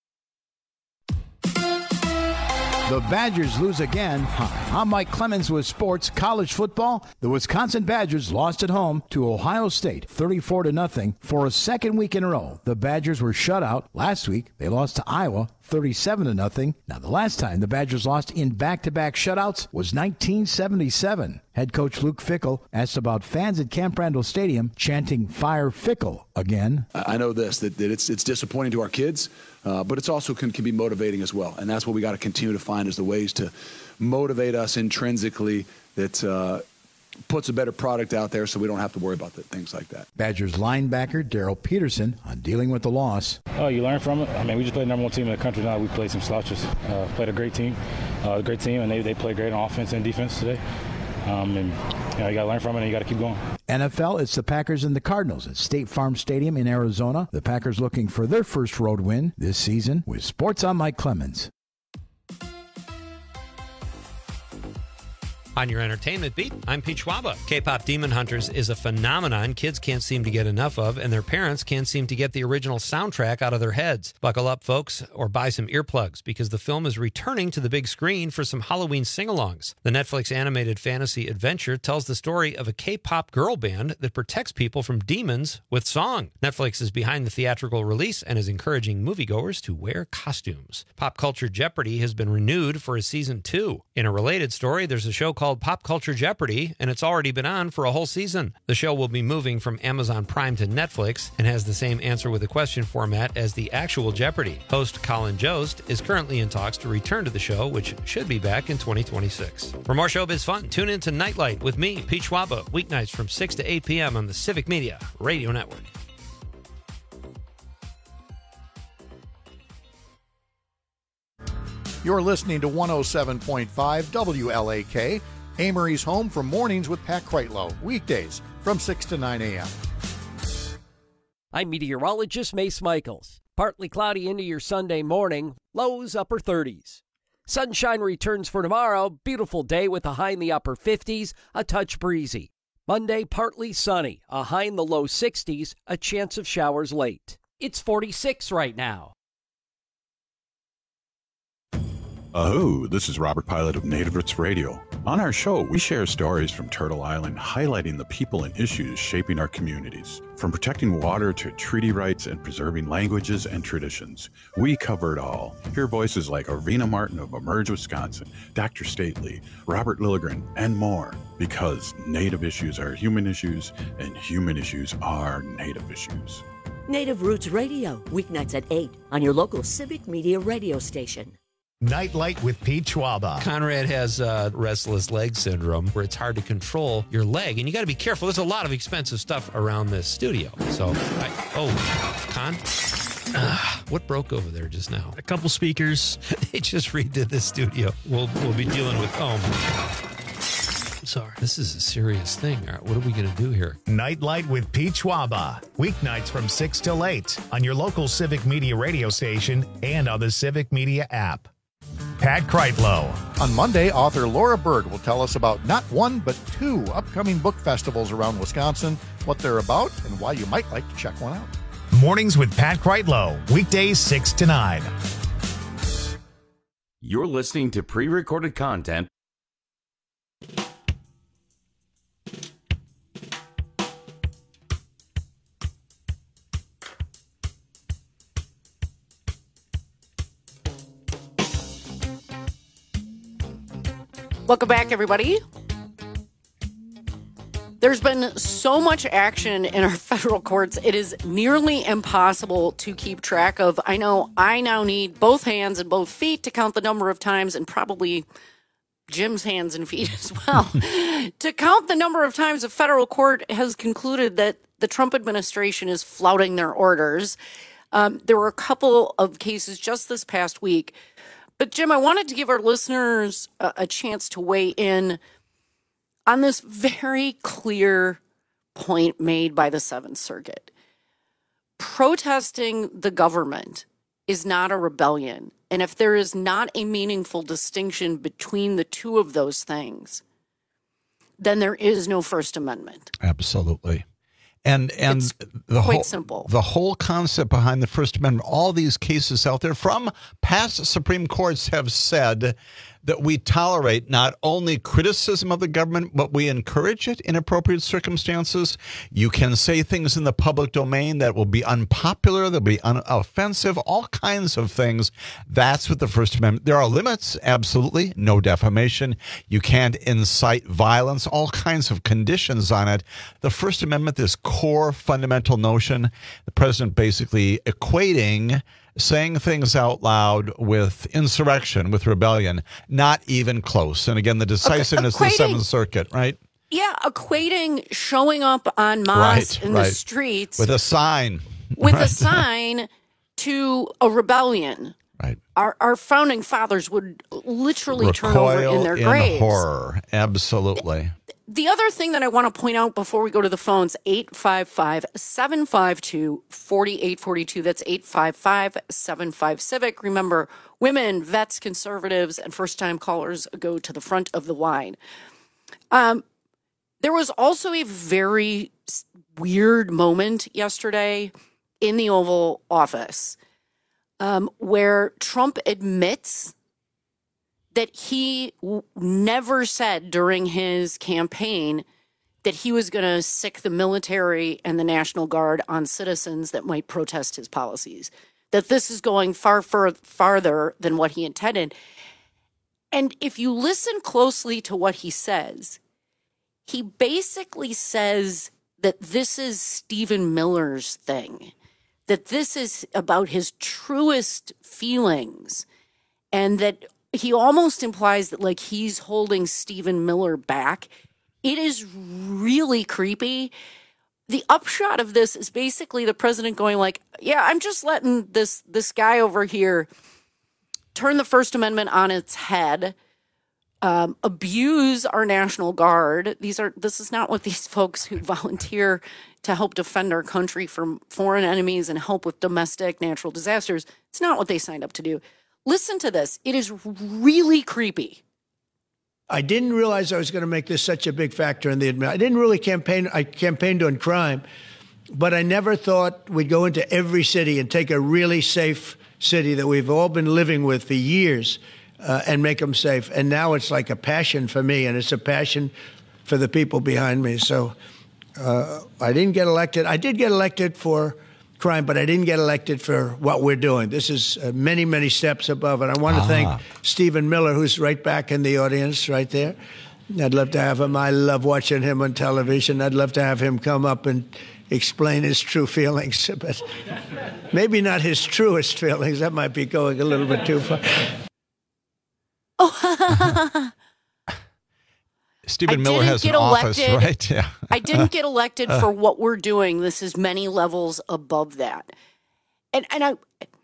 Speaker 13: The Badgers lose again. Hi, I'm Mike Clemens with sports college football. The Wisconsin Badgers lost at home to Ohio State thirty-four to nothing for a second week in a row. The Badgers were shut out. Last week, they lost to Iowa thirty-seven to nothing. Now, the last time the Badgers lost in back-to-back shutouts was nineteen seventy-seven. Head coach Luke Fickell asked about fans at Camp Randall Stadium chanting "Fire Fickell" again.
Speaker 15: I know this, that, that it's it's disappointing to our kids, uh, but it's also can, can be motivating as well. And that's what we got to continue to find is the ways to motivate us intrinsically that uh, puts a better product out there so we don't have to worry about the, things like that.
Speaker 13: Badgers linebacker Daryl Peterson on dealing with the loss.
Speaker 26: Oh, you learn from it. I mean, we just played the number one team in the country now. We played some slouches. Uh, played a great team, uh, a great team, and they, they played great on offense and defense today. Um, and you know, you got to learn from it and you got to keep going.
Speaker 13: N F L, it's the Packers and the Cardinals at State Farm Stadium in Arizona. The Packers looking for their first road win this season. With Sports, I'm Mike Clemens.
Speaker 27: On your entertainment beat, I'm Pete Schwaba. K-pop Demon Hunters is a phenomenon kids can't seem to get enough of, and their parents can't seem to get the original soundtrack out of their heads. Buckle up, folks, or buy some earplugs, because the film is returning to the big screen for some Halloween sing-alongs. The Netflix animated fantasy adventure tells the story of a K-pop girl band that protects people from demons with song. Netflix is behind the theatrical release and is encouraging moviegoers to wear costumes. Pop Culture Jeopardy has been renewed for a season two. In a related story, there's a show called called Pop Culture Jeopardy, and it's already been on for a whole season. The show will be moving from Amazon Prime to Netflix and has the same answer with a question format as the actual Jeopardy. Host Colin Jost is currently in talks to return to the show, which should be back in twenty twenty-six. For more showbiz fun, tune in to Nightlight with me, Pete Schwaba, weeknights from six to eight p.m. on the Civic Media Radio Network.
Speaker 28: You're listening to one oh seven point five W L A K, Amory's Home for Mornings with Pat Kreitlow, weekdays from six to nine a.m.
Speaker 16: I'm meteorologist Mace Michaels. Partly cloudy into your Sunday morning, lows upper thirties. Sunshine returns for tomorrow, beautiful day with a high in the upper fifties, a touch breezy. Monday, partly sunny, a high in the low sixties, a chance of showers late. It's forty-six right now.
Speaker 29: Oh, this is Robert Pilot of Native Roots Radio. On our show, we share stories from Turtle Island, highlighting the people and issues shaping our communities. From protecting water to treaty rights and preserving languages and traditions, we cover it all. Hear voices like Arvina Martin of Emerge Wisconsin, Doctor Stately, Robert Lilligren, and more. Because Native issues are human issues, and human issues are Native issues.
Speaker 30: Native Roots Radio, weeknights at eight on your local Civic Media radio station.
Speaker 1: Nightlight with Pete Schwaba.
Speaker 27: Conrad has uh, restless leg syndrome, where it's hard to control your leg, and you got to be careful. There's a lot of expensive stuff around this studio. So, I, oh, Con, uh, what broke over there just now?
Speaker 2: A couple speakers.
Speaker 27: They just redid the studio. We'll we'll be dealing with oh.
Speaker 2: Sorry.
Speaker 27: This is a serious thing. All right, what are we going to do here?
Speaker 1: Nightlight with Pete Schwaba. Weeknights from six till eight on your local Civic Media radio station and on the Civic Media app. Pat Kreitlow.
Speaker 28: On Monday, author Laura Bird will tell us about not one, but two upcoming book festivals around Wisconsin, what they're about, and why you might like to check one out.
Speaker 1: Mornings with Pat Kreitlow. Weekdays six to nine.
Speaker 21: You're listening to pre-recorded content.
Speaker 23: Welcome back, everybody. There's been so much action in our federal courts, it is nearly impossible to keep track of. I know I now need both hands and both feet to count the number of times, and probably Jim's hands and feet as well, to count the number of times a federal court has concluded that the Trump administration is flouting their orders. Um, there were a couple of cases just this past week. But, Jim, I wanted to give our listeners a, a chance to weigh in on this very clear point made by the Seventh Circuit. Protesting the government is not a rebellion. And if there is not a meaningful distinction between the two of those things, then there is no First Amendment.
Speaker 25: Absolutely. And and
Speaker 23: it's
Speaker 25: the
Speaker 23: quite
Speaker 25: whole
Speaker 23: simple.
Speaker 25: The whole concept behind the First Amendment, all these cases out there from past Supreme Courts have said that we tolerate not only criticism of the government, but we encourage it in appropriate circumstances. You can say things in the public domain that will be unpopular, they'll be unoffensive, all kinds of things. That's what the First Amendment. There are limits, absolutely. No defamation. You can't incite violence, all kinds of conditions on it. The First Amendment, this core fundamental notion, the president basically equating saying things out loud with insurrection, with rebellion, not even close. And again, the decisiveness of the Seventh Circuit, right?
Speaker 23: Yeah, equating showing up on mosques
Speaker 25: right,
Speaker 23: in
Speaker 25: right.
Speaker 23: the streets
Speaker 25: with a sign,
Speaker 23: with
Speaker 25: right.
Speaker 23: a sign to a rebellion.
Speaker 25: Right.
Speaker 23: Our our founding fathers would literally
Speaker 25: Recoil
Speaker 23: turn over in their
Speaker 25: in
Speaker 23: graves.
Speaker 25: Horror, absolutely.
Speaker 23: The other thing that I want to point out before we go to the phones, eight five five, seven five two, four eight four two. That's eight five five, seven five, CIVIC. Remember, women, vets, conservatives, and first-time callers go to the front of the line. Um, there was also a very weird moment yesterday in the Oval Office um, where Trump admits that he w- never said during his campaign that he was going to sic the military and the National Guard on citizens that might protest his policies, that this is going far, far farther than what he intended. And if you listen closely to what he says, he basically says that this is Stephen Miller's thing, that this is about his truest feelings, and that he almost implies that like he's holding Stephen Miller back. It is really creepy. The upshot of this is basically the president going like, yeah, I'm just letting this this guy over here turn the First Amendment on its head, um, abuse our National Guard. These are this is not what these folks who volunteer to help defend our country from foreign enemies and help with domestic natural disasters. It's not what they signed up to do. Listen to this. It is really creepy.
Speaker 24: I didn't realize I was going to make this such a big factor in the admin. I didn't really campaign. I campaigned on crime, but I never thought we'd go into every city and take a really safe city that we've all been living with for years uh, and make them safe. And now it's like a passion for me, and it's a passion for the people behind me. So uh, I didn't get elected. I did get elected for crime, but I didn't get elected for what we're doing. This is uh, many, many steps above. And I want to
Speaker 25: Ah.
Speaker 24: thank Stephen Miller, who's right back in the audience right there. I'd love to have him. I love watching him on television. I'd love to have him come up and explain his true feelings, but maybe not his truest feelings. That might be going a little bit too far.
Speaker 25: Stephen
Speaker 23: I
Speaker 25: Miller
Speaker 23: didn't
Speaker 25: has
Speaker 23: get
Speaker 25: an office,
Speaker 23: elected.
Speaker 25: right? Yeah.
Speaker 23: I didn't get elected for what we're doing. This is many levels above that. And and I,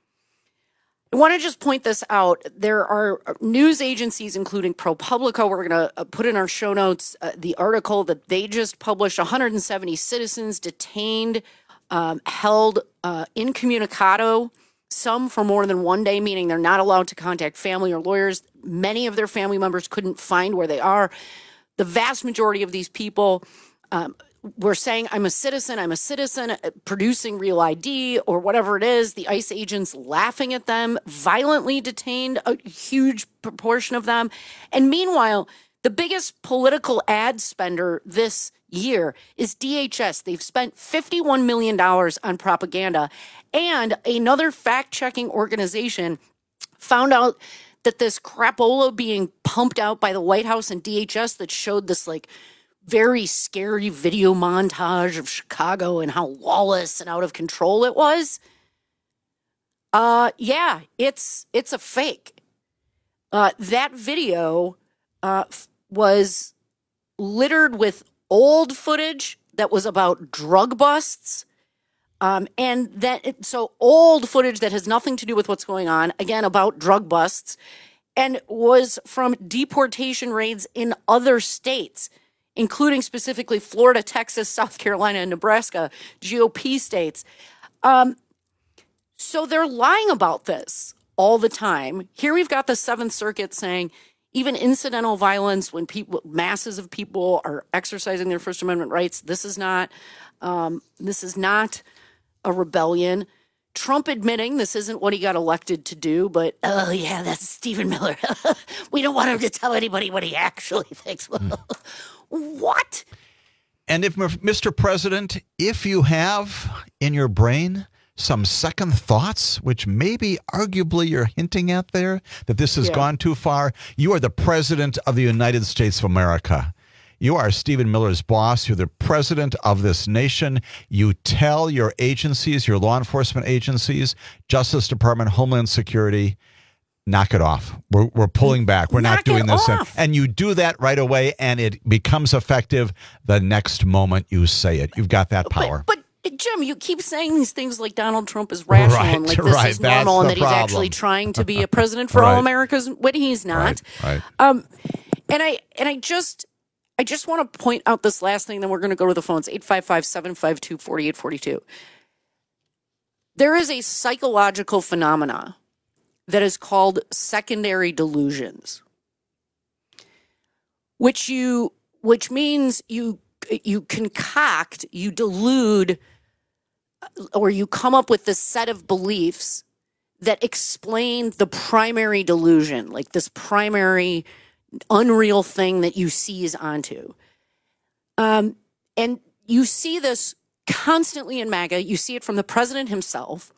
Speaker 23: I want to just point this out. There are news agencies, including ProPublica. We're going to put in our show notes uh, the article that they just published. one hundred seventy citizens detained, um, held uh, incommunicado, some for more than one day, meaning they're not allowed to contact family or lawyers. Many of their family members couldn't find where they are. The vast majority of these people um, were saying, I'm a citizen, I'm a citizen, uh, producing real I D or whatever it is. The ICE agents laughing at them, violently detained a huge proportion of them. And meanwhile, the biggest political ad spender this year is D H S. They've spent fifty-one million dollars on propaganda. And another fact-checking organization found out that this crapola being pumped out by the White House and D H S that showed this like very scary video montage of Chicago and how lawless and out of control it was. Uh, yeah, it's it's a fake. Uh, that video uh, f- was littered with old footage that was about drug busts. Um, and that, so old footage that has nothing to do with what's going on, again, about drug busts, and was from deportation raids in other states, including specifically Florida, Texas, South Carolina, and Nebraska, G O P states. Um, so they're lying about this all the time. Here we've got the Seventh Circuit saying even incidental violence when people, masses of people are exercising their First Amendment rights, this is not, um, this is not a rebellion. Trump admitting this isn't what he got elected to do, but, oh, yeah, that's Stephen Miller. We don't want him to tell anybody what he actually thinks. What?
Speaker 25: And if, Mister President, if you have in your brain some second thoughts, which maybe arguably you're hinting at there, that this has
Speaker 3: Yeah.
Speaker 25: gone too far, you are the President of the United States of America. You are Stephen Miller's boss. You're the president of this nation. You tell your agencies, your law enforcement agencies, Justice Department, Homeland Security, knock it off. We're, we're pulling back. We're
Speaker 23: Knock
Speaker 25: not doing
Speaker 23: it
Speaker 25: this. And,
Speaker 23: off.
Speaker 25: and you do that right away, and it becomes effective the next moment you say it. You've got that power.
Speaker 23: But, Jim, you keep saying these things like Donald Trump is rational
Speaker 25: Right,
Speaker 23: and like this
Speaker 25: right.
Speaker 23: is normal
Speaker 25: That's
Speaker 23: and
Speaker 25: the
Speaker 23: that he's actually
Speaker 25: problem.
Speaker 23: trying to be a president for all
Speaker 25: Right.
Speaker 23: Americans when he's not.
Speaker 25: Right, right.
Speaker 23: Um, and I and I just I just want to point out this last thing, then we're going to go to the phones, eight five five, seven five two, four eight four two. There is a psychological phenomena that is called secondary delusions, which you which means you you concoct, you delude, or you come up with this set of beliefs that explain the primary delusion, like this primary unreal thing that you seize onto. Um, and you see this constantly in MAGA. You see it from the president himself.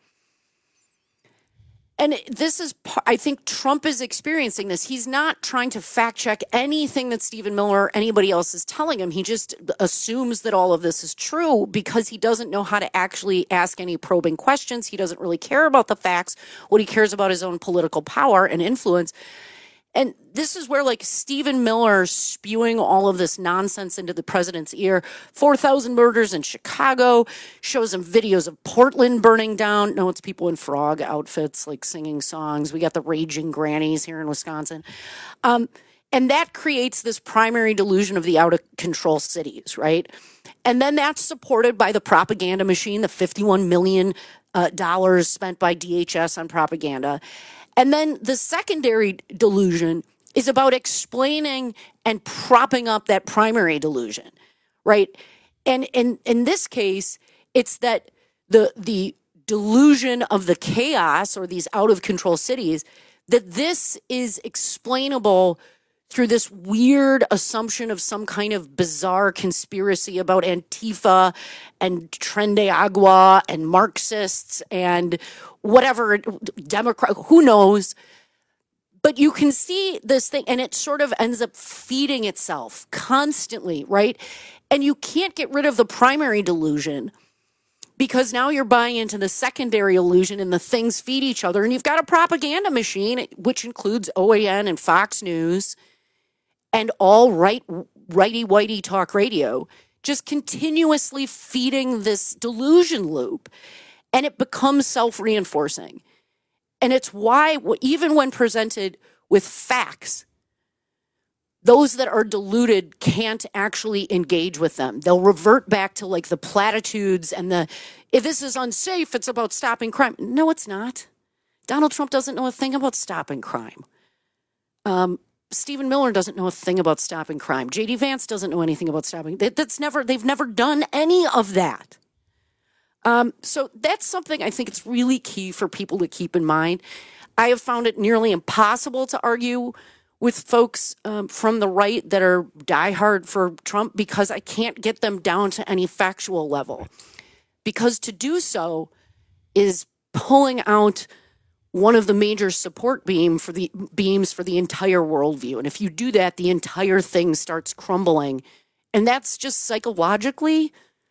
Speaker 23: And this is, I think Trump is experiencing this. He's not trying to fact check anything that Stephen Miller or anybody else is telling him. He just assumes that all of this is true because he doesn't know how to actually ask any probing questions. He doesn't really care about the facts. What he cares about is his own political power and influence. And this is where, like, Stephen Miller spewing all of this nonsense into the president's ear. four thousand murders in Chicago, shows him videos of Portland burning down. No, it's people in frog outfits, like, singing songs. We got the raging grannies here in Wisconsin. Um, and that creates this primary delusion of the out-of-control cities, right? And then that's supported by the propaganda machine, the fifty-one million dollars uh, spent by D H S on propaganda. And then the secondary delusion is about explaining and propping up that primary delusion, right? And in in this case, it's that the the delusion of the chaos or these out of control cities, that this is explainable through this weird assumption of some kind of bizarre conspiracy about Antifa and Tren de Agua and Marxists and whatever, Democrat, who knows. But you can see this thing, and it sort of ends up feeding itself constantly, right? And you can't get rid of the primary delusion because now you're buying into the secondary illusion and the things feed each other. And you've got a propaganda machine, which includes O A N and Fox News and all right, righty-whitey talk radio, just continuously feeding this delusion loop. And it becomes self-reinforcing. And it's why, even when presented with facts, those that are deluded can't actually engage with them. They'll revert back to like the platitudes and the, if this is unsafe, it's about stopping crime. No, it's not. Donald Trump doesn't know a thing about stopping crime. Um, Stephen Miller doesn't know a thing about stopping crime. J D Vance doesn't know anything about stopping. That, that's never, they've never done any of that. Um, so that's something I think it's really key for people to keep in mind. I have found it nearly impossible to argue with folks um, from the right that are diehard for Trump because I can't get them down to any factual level. Because to do so is pulling out one of the major support beam for the beams for the entire worldview. And if you do that, the entire thing starts crumbling. And that's just psychologically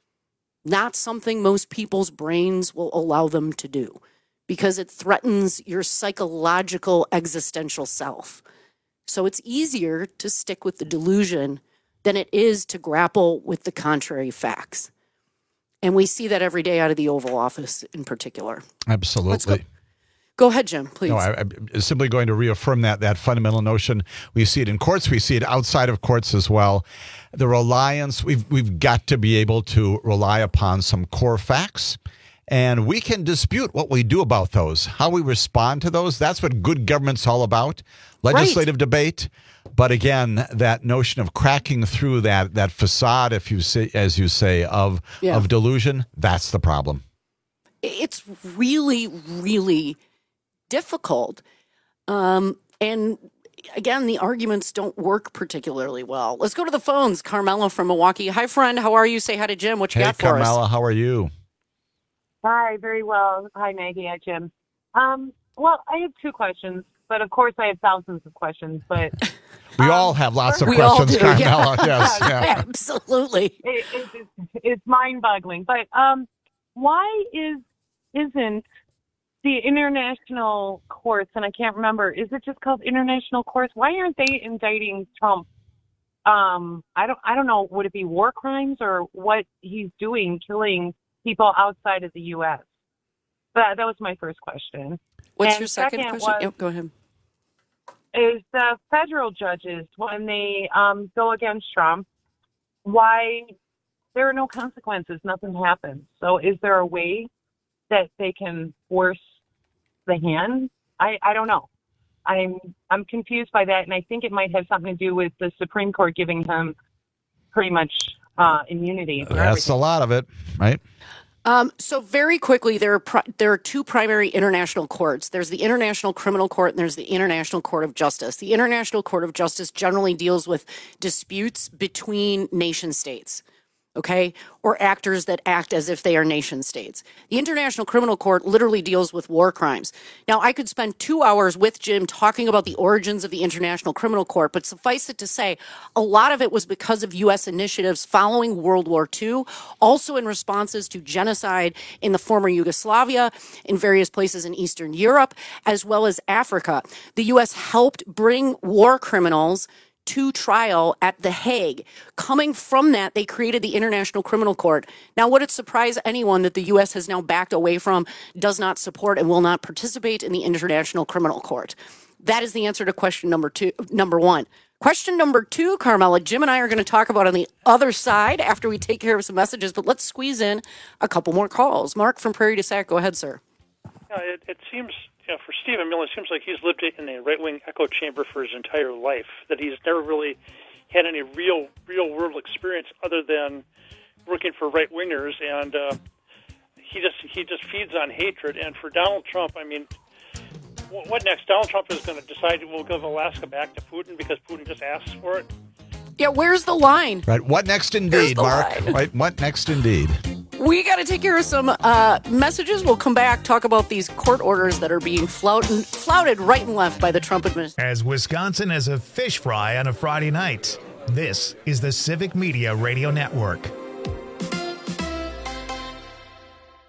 Speaker 23: not something most people's brains will allow them to do because it threatens your psychological existential self. So it's easier to stick with the delusion than it is to grapple with the contrary facts. And we see that every day out of the Oval Office in particular.
Speaker 25: Absolutely.
Speaker 23: Go. go ahead, Jim, please.
Speaker 25: No, I, I'm simply going to reaffirm that, that fundamental notion. We see it in courts. We see it outside of courts as well. The reliance, we've, we've got to be able to rely upon some core facts. And we can dispute what we do about those, how we respond to those. That's what good government's all about, legislative right. debate. But again, that notion of cracking through that that facade, if you say, as you say, of yeah. of delusion, that's the problem.
Speaker 23: It's really, really difficult. Um, and again, the arguments don't work particularly well. Let's go to the phones. Carmela from Milwaukee. Hi, friend. How are you? Say hi to Jim. What you
Speaker 25: hey,
Speaker 23: got for
Speaker 25: Carmela,
Speaker 23: us?
Speaker 25: Carmela, how are you?
Speaker 3: Hi, very well. Hi, Maggie. Hi, Jim. Um, well, I have two questions, but of course I have thousands of questions. But
Speaker 25: we
Speaker 3: um,
Speaker 25: all have lots of
Speaker 23: we
Speaker 25: questions,
Speaker 23: do,
Speaker 25: Carmela.
Speaker 23: Yeah.
Speaker 25: Yes, yeah.
Speaker 23: Absolutely.
Speaker 3: It, it, it's, it's mind-boggling. But um, why is isn't the international courts? And I can't remember. Is it just called international courts? Why aren't they indicting Trump? Um, I don't. I don't know. Would it be war crimes or what he's doing, killing people outside of the U S? That that was my first question.
Speaker 23: What's
Speaker 3: and
Speaker 23: your second, second question?
Speaker 3: Was,
Speaker 23: yep, go ahead.
Speaker 3: Is the federal judges, when they um, go against Trump, why there are no consequences, nothing happens. So is there a way that they can force the hand? I, I don't know. I'm I'm confused by that, and I think it might have something to do with the Supreme Court giving him pretty much uh, immunity.
Speaker 25: That's
Speaker 3: everything.
Speaker 25: a lot of it, right?
Speaker 23: Um, so very quickly, there are pri- there are two primary international courts. There's the International Criminal Court and there's the International Court of Justice. The International Court of Justice generally deals with disputes between nation states, okay, or actors that act as if they are nation states. The International Criminal Court literally deals with war crimes. Now, I could spend two hours with Jim talking about the origins of the International Criminal Court, but suffice it to say, a lot of it was because of U S initiatives following World War Two, also in responses to genocide in the former Yugoslavia, in various places in Eastern Europe, as well as Africa. The U S helped bring war criminals to trial at The Hague. Coming from that, they created the International Criminal Court. Now, would it surprise anyone that the U S has now backed away from, does not support, and will not participate in the International Criminal Court? That is the answer to question number two, number one. Question number two, Carmela, Jim and I are going to talk about on the other side after we take care of some messages, but let's squeeze in a couple more calls. Mark from Prairie du Sac, go ahead, sir.
Speaker 4: Uh, it, it seems... You know, for Stephen Miller, it seems like he's lived in a right-wing echo chamber for his entire life, that he's never really had any real, real-world experience other than working for right-wingers, and uh, he just he just feeds on hatred. And for Donald Trump, I mean, what next? Donald Trump is going to decide we'll give Alaska back to Putin because Putin just asks for it?
Speaker 23: Yeah, where's the line?
Speaker 25: Right. What next indeed, Mark? Line? Right. What next indeed?
Speaker 23: We got to take care of some uh, messages. We'll come back, talk about these court orders that are being flouted, flouted right and left by the Trump administration.
Speaker 1: As Wisconsin as a fish fry on a Friday night, this is the Civic Media Radio Network.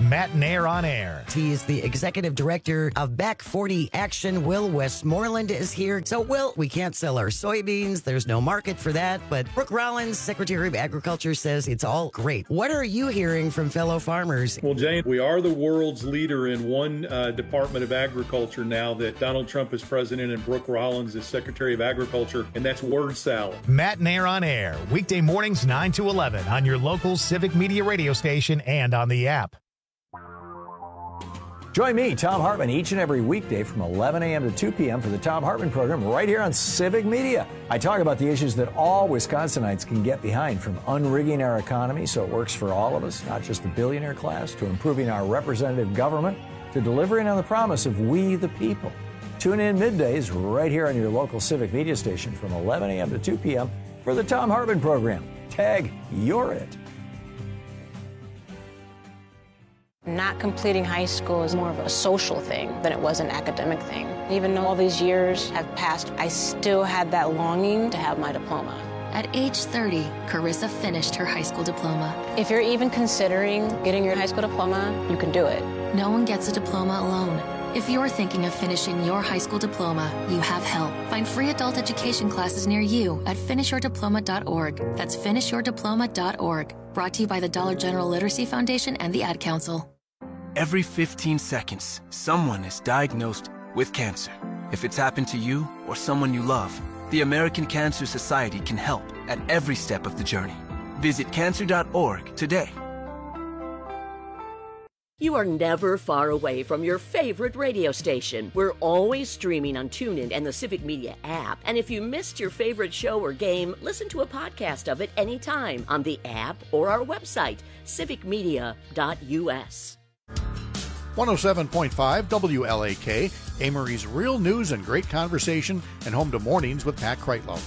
Speaker 1: Matt Nair on Air.
Speaker 5: He is the executive director of Back forty Action. Will Westmoreland is here. So, Will, we can't sell our soybeans. There's no market for that. But Brooke Rollins, Secretary of Agriculture, says it's all great. What are you hearing from fellow farmers?
Speaker 6: Well, Jane, we are the world's leader in one uh, Department of Agriculture now that Donald Trump is president and Brooke Rollins is Secretary of Agriculture, and that's word salad.
Speaker 1: Matt Nair on Air, weekday mornings nine to eleven on your local Civic Media radio station and on the app.
Speaker 7: Join me, Thom Hartmann, each and every weekday from eleven a.m. to two p.m. for the Thom Hartmann program right here on Civic Media. I talk about the issues that all Wisconsinites can get behind, from unrigging our economy so it works for all of us, not just the billionaire class, to improving our representative government, to delivering on the promise of we the people. Tune in middays right here on your local Civic Media station from eleven a.m. to two p.m. for the Thom Hartmann program. Tag, you're it.
Speaker 10: Not completing high school is more of a social thing than it was an academic thing. Even though all these years have passed, I still had that longing to have my diploma.
Speaker 17: At age thirty, Carissa finished her high school diploma.
Speaker 10: If you're even considering getting your high school diploma, you can do it.
Speaker 17: No one gets a diploma alone. If you're thinking of finishing your high school diploma, you have help. Find free adult education classes near you at finish your diploma dot org. That's finish your diploma dot org. Brought to you by the Dollar General Literacy Foundation and the Ad Council.
Speaker 18: Every fifteen seconds, someone is diagnosed with cancer. If it's happened to you or someone you love, the American Cancer Society can help at every step of the journey. Visit cancer dot org today.
Speaker 19: You are never far away from your favorite radio station. We're always streaming on TuneIn and the Civic Media app. And if you missed your favorite show or game, listen to a podcast of it anytime on the app or our website, civic media dot u s.
Speaker 28: one oh seven point five W L A K, Amory's real news and great conversation, and home to Mornings with Pat Kreitlow.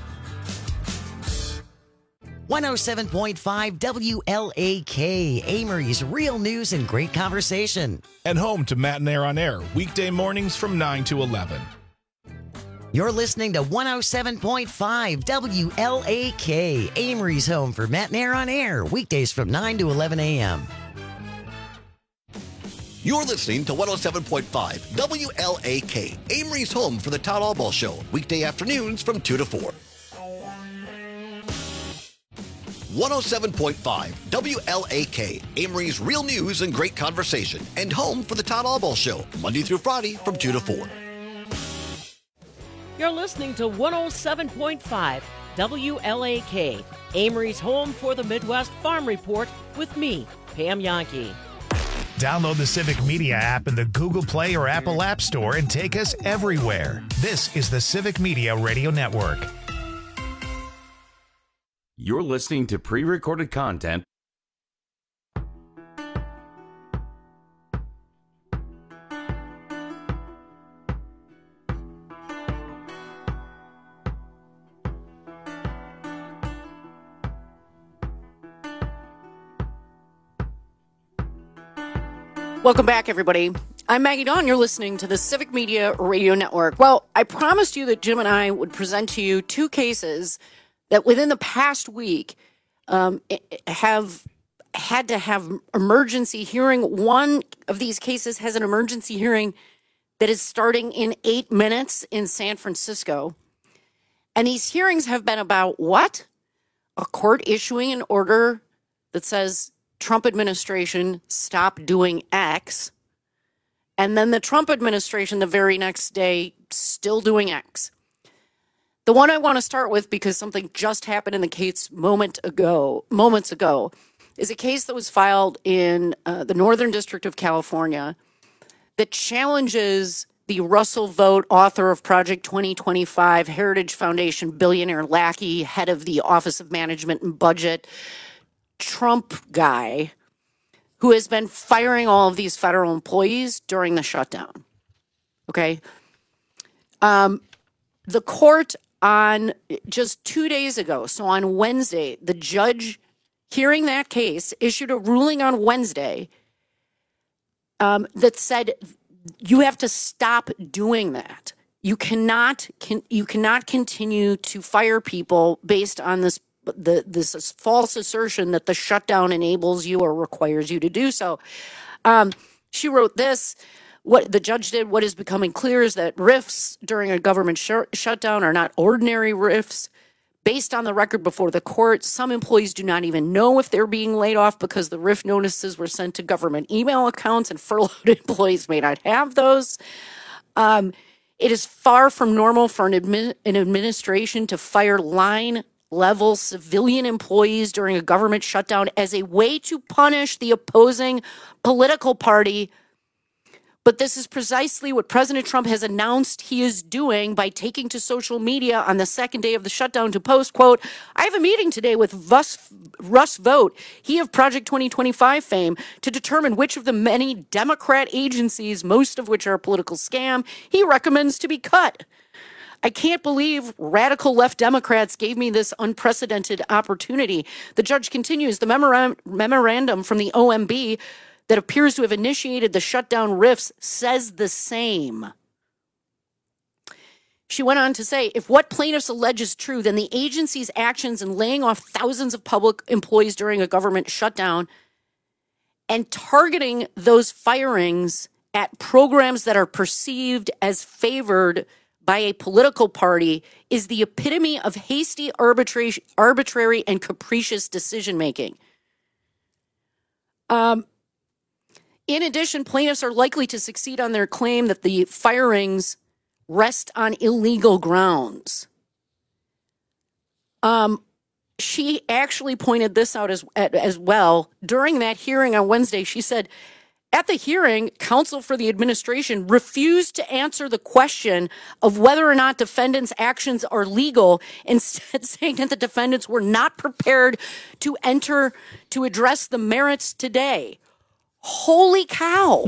Speaker 5: one oh seven point five W L A K, Amory's real news and great conversation.
Speaker 20: And home to Matt Nair on Air, weekday mornings from nine to eleven.
Speaker 5: You're listening to one oh seven point five W L A K, Amory's home for Matt Nair on Air, weekdays from nine to eleven a.m.
Speaker 22: You're listening to one oh seven point five W L A K, Amory's home for the Todd Albaugh Show, weekday afternoons from two to four. one oh seven point five W L A K, Amory's real news and great conversation, and home for the Todd Albaugh Show, Monday through Friday from two to four.
Speaker 12: You're listening to one oh seven point five W L A K, Amory's home for the Midwest Farm Report with me, Pam Yankee.
Speaker 1: Download the Civic Media app in the Google Play or Apple App Store and take us everywhere. This is the Civic Media Radio Network.
Speaker 21: You're listening to pre-recorded content.
Speaker 23: Welcome back, everybody. I'm Maggie Dawn. You're listening to the Civic Media Radio Network. Well, I promised you that Jim and I would present to you two cases that within the past week um, have had to have emergency hearing. One of these cases has an emergency hearing that is starting in eight minutes in San Francisco. And these hearings have been about what? A court issuing an order that says Trump administration stop doing X. And then the Trump administration the very next day still doing X. The one I want to start with, because something just happened in the case moment ago, moments ago, is a case that was filed in uh, the Northern District of California that challenges the Russell Vought, author of Project twenty twenty-five, Heritage Foundation billionaire lackey, head of the Office of Management and Budget, Trump guy, who has been firing all of these federal employees during the shutdown. Okay? Um, the court on just two days ago, so on Wednesday, the judge hearing that case issued a ruling on Wednesday um, that said you have to stop doing that. You cannot can, you cannot continue to fire people based on this the this false assertion that the shutdown enables you or requires you to do so. Um, she wrote this. What the judge did, what is becoming clear is that rifts during a government sh- shutdown are not ordinary rifts. Based on the record before the court, some employees do not even know if they're being laid off because the rift notices were sent to government email accounts and furloughed employees may not have those. Um, it is far from normal for an, admi- an administration to fire line level civilian employees during a government shutdown as a way to punish the opposing political party. But this is precisely what President Trump has announced he is doing by taking to social media on the second day of the shutdown to post, quote, I have a meeting today with Russ, Russ Vought, he of Project twenty twenty-five fame, to determine which of the many Democrat agencies, most of which are a political scam, he recommends to be cut. I can't believe radical left Democrats gave me this unprecedented opportunity. The judge continues, the memora- memorandum from the O M B that appears to have initiated the shutdown rifts says the same. She went on to say, if what plaintiffs allege is true, then the agency's actions in laying off thousands of public employees during a government shutdown and targeting those firings at programs that are perceived as favored by a political party is the epitome of hasty, arbitrary, arbitrary and capricious decision-making. Um, In addition, plaintiffs are likely to succeed on their claim that the firings rest on illegal grounds. Um, she actually pointed this out as, as well. During that hearing on Wednesday, she said, at the hearing, counsel for the administration refused to answer the question of whether or not defendants' actions are legal, instead saying that the defendants were not prepared to enter to address the merits today. Holy cow.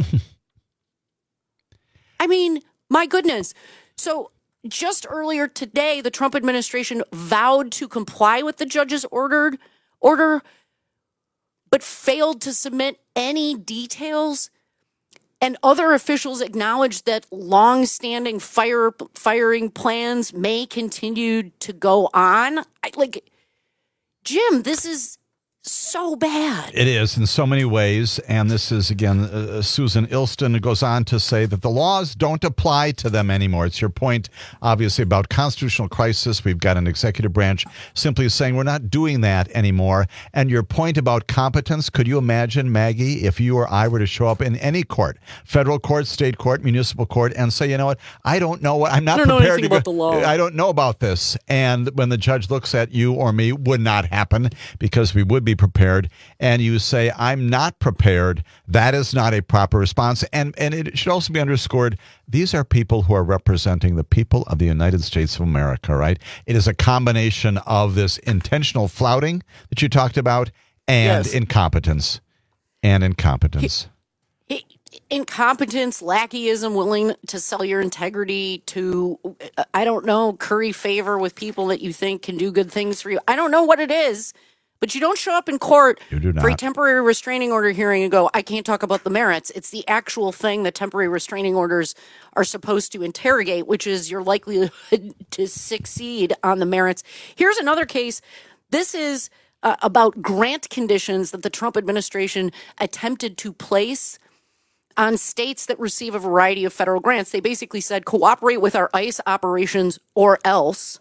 Speaker 23: I mean, my goodness. So just earlier today, the Trump administration vowed to comply with the judge's ordered order, but failed to submit any details. And other officials acknowledged that long-standing fire, firing plans may continue to go on. I, like, Jim, this is so bad.
Speaker 25: It is in so many ways. And this is, again, uh, Susan Ilston goes on to say that the laws don't apply to them anymore. It's your point, obviously, about constitutional crisis. We've got an executive branch simply saying we're not doing that anymore. And your point about competence, could you imagine, Maggie, if you or I were to show up in any court, federal court, state court, municipal court, and say, you know what, I don't know what, I'm not
Speaker 23: I don't
Speaker 25: prepared
Speaker 23: know
Speaker 25: to
Speaker 23: about
Speaker 25: go,
Speaker 23: the law.
Speaker 25: I don't know about this. And when the judge looks at you or me, would not happen because we would be prepared, and you say, I'm not prepared, that is not a proper response. And and it should also be underscored, these are people who are representing the people of the United States of America, right? It is a combination of this intentional flouting that you talked about and
Speaker 23: Yes.
Speaker 25: incompetence. And incompetence.
Speaker 23: He, incompetence, lackeyism, willing to sell your integrity to, I don't know, curry favor with people that you think can do good things for you. I don't know what it is. But you don't show up in court
Speaker 25: You do
Speaker 23: for a
Speaker 25: not.
Speaker 23: temporary restraining order hearing and go, I can't talk about the merits. It's the actual thing that temporary restraining orders are supposed to interrogate, which is your likelihood to succeed on the merits. Here's another case. This is uh, about grant conditions that the Trump administration attempted to place on states that receive a variety of federal grants. They basically said, cooperate with our ICE operations or else.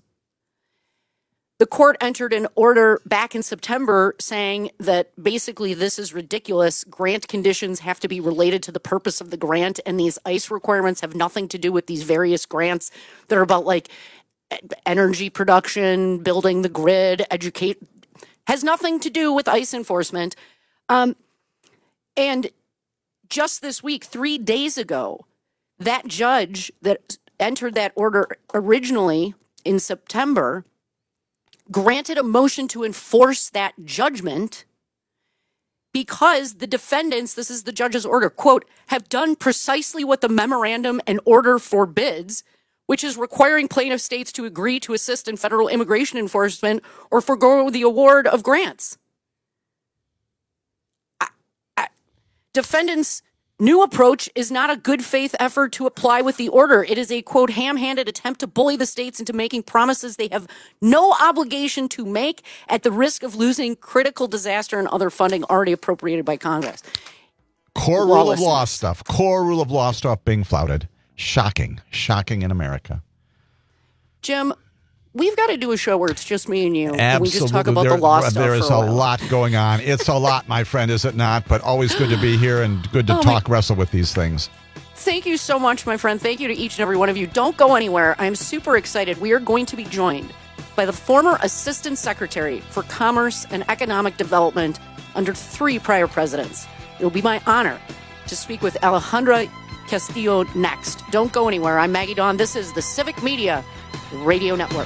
Speaker 23: The court entered an order back in September saying that basically this is ridiculous. Grant conditions have to be related to the purpose of the grant, and these ICE requirements have nothing to do with these various grants that are about like energy production, building the grid, educate, has nothing to do with ICE enforcement. Um, and just this week, three days ago, that judge that entered that order originally in September granted a motion to enforce that judgment because the defendants, this is the judge's order, quote, have done precisely what the memorandum and order forbids, which is requiring plaintiff states to agree to assist in federal immigration enforcement or forego the award of grants. I, I, defendants' new approach is not a good faith effort to apply with the order. It is a, quote, ham-handed attempt to bully the states into making promises they have no obligation to make at the risk of losing critical disaster and other funding already appropriated by Congress.
Speaker 25: Core rule of law stuff. Core rule of law stuff being flouted. Shocking. Shocking in America.
Speaker 23: Jim, we've got to do a show where it's just me and you.
Speaker 25: Absolutely.
Speaker 23: And we just talk about
Speaker 25: there,
Speaker 23: the law stuff.
Speaker 25: There is
Speaker 23: for a,
Speaker 25: a
Speaker 23: while.
Speaker 25: lot going on. It's a lot, my friend, is it not? But always good to be here and good to
Speaker 23: Oh,
Speaker 25: talk,
Speaker 23: my-
Speaker 25: wrestle with these things.
Speaker 23: Thank you so much, my friend. Thank you to each and every one of you. Don't go anywhere. I'm super excited. We are going to be joined by the former Assistant Secretary for Commerce and Economic Development under three prior presidents. It will be my honor to speak with Alejandra Castillo next. Don't go anywhere. I'm Maggie Dawn. This is the Civic Media Radio Network.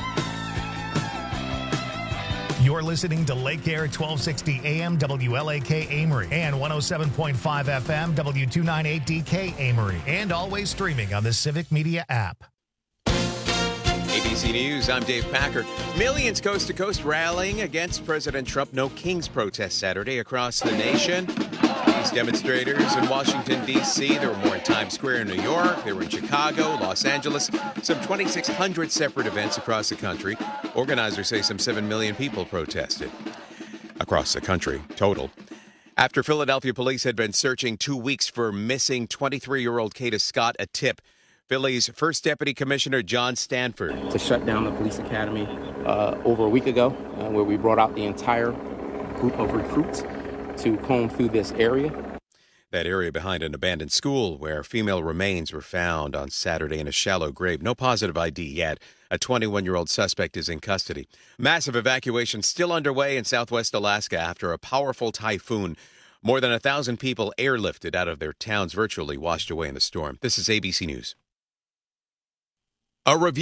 Speaker 1: You're listening to Lake Air twelve sixty A M W L A K Amory and one oh seven point five F M W two ninety-eight D K Amory, and always streaming on the Civic Media app.
Speaker 8: A B C News, I'm Dave Packer. Millions coast to coast rallying against President Trump No Kings protest Saturday across the nation. These demonstrators in Washington, D C, there were more in Times Square in New York, they were in Chicago, Los Angeles, some twenty-six hundred separate events across the country. Organizers say some seven million people protested across the country, total. After Philadelphia police had been searching two weeks for missing twenty-three-year-old Kata Scott, a tip. Philly's first Deputy Commissioner John Stanford.
Speaker 9: To shut down the police academy uh, over a week ago, uh, where we brought out the entire group of recruits to comb through this area.
Speaker 8: That area behind an abandoned school where female remains were found on Saturday in a shallow grave. No positive I D yet. A twenty-one-year-old suspect is in custody. Massive evacuation still underway in southwest Alaska after a powerful typhoon. More than a thousand people airlifted out of their towns, virtually washed away in the storm. This is A B C News. A review.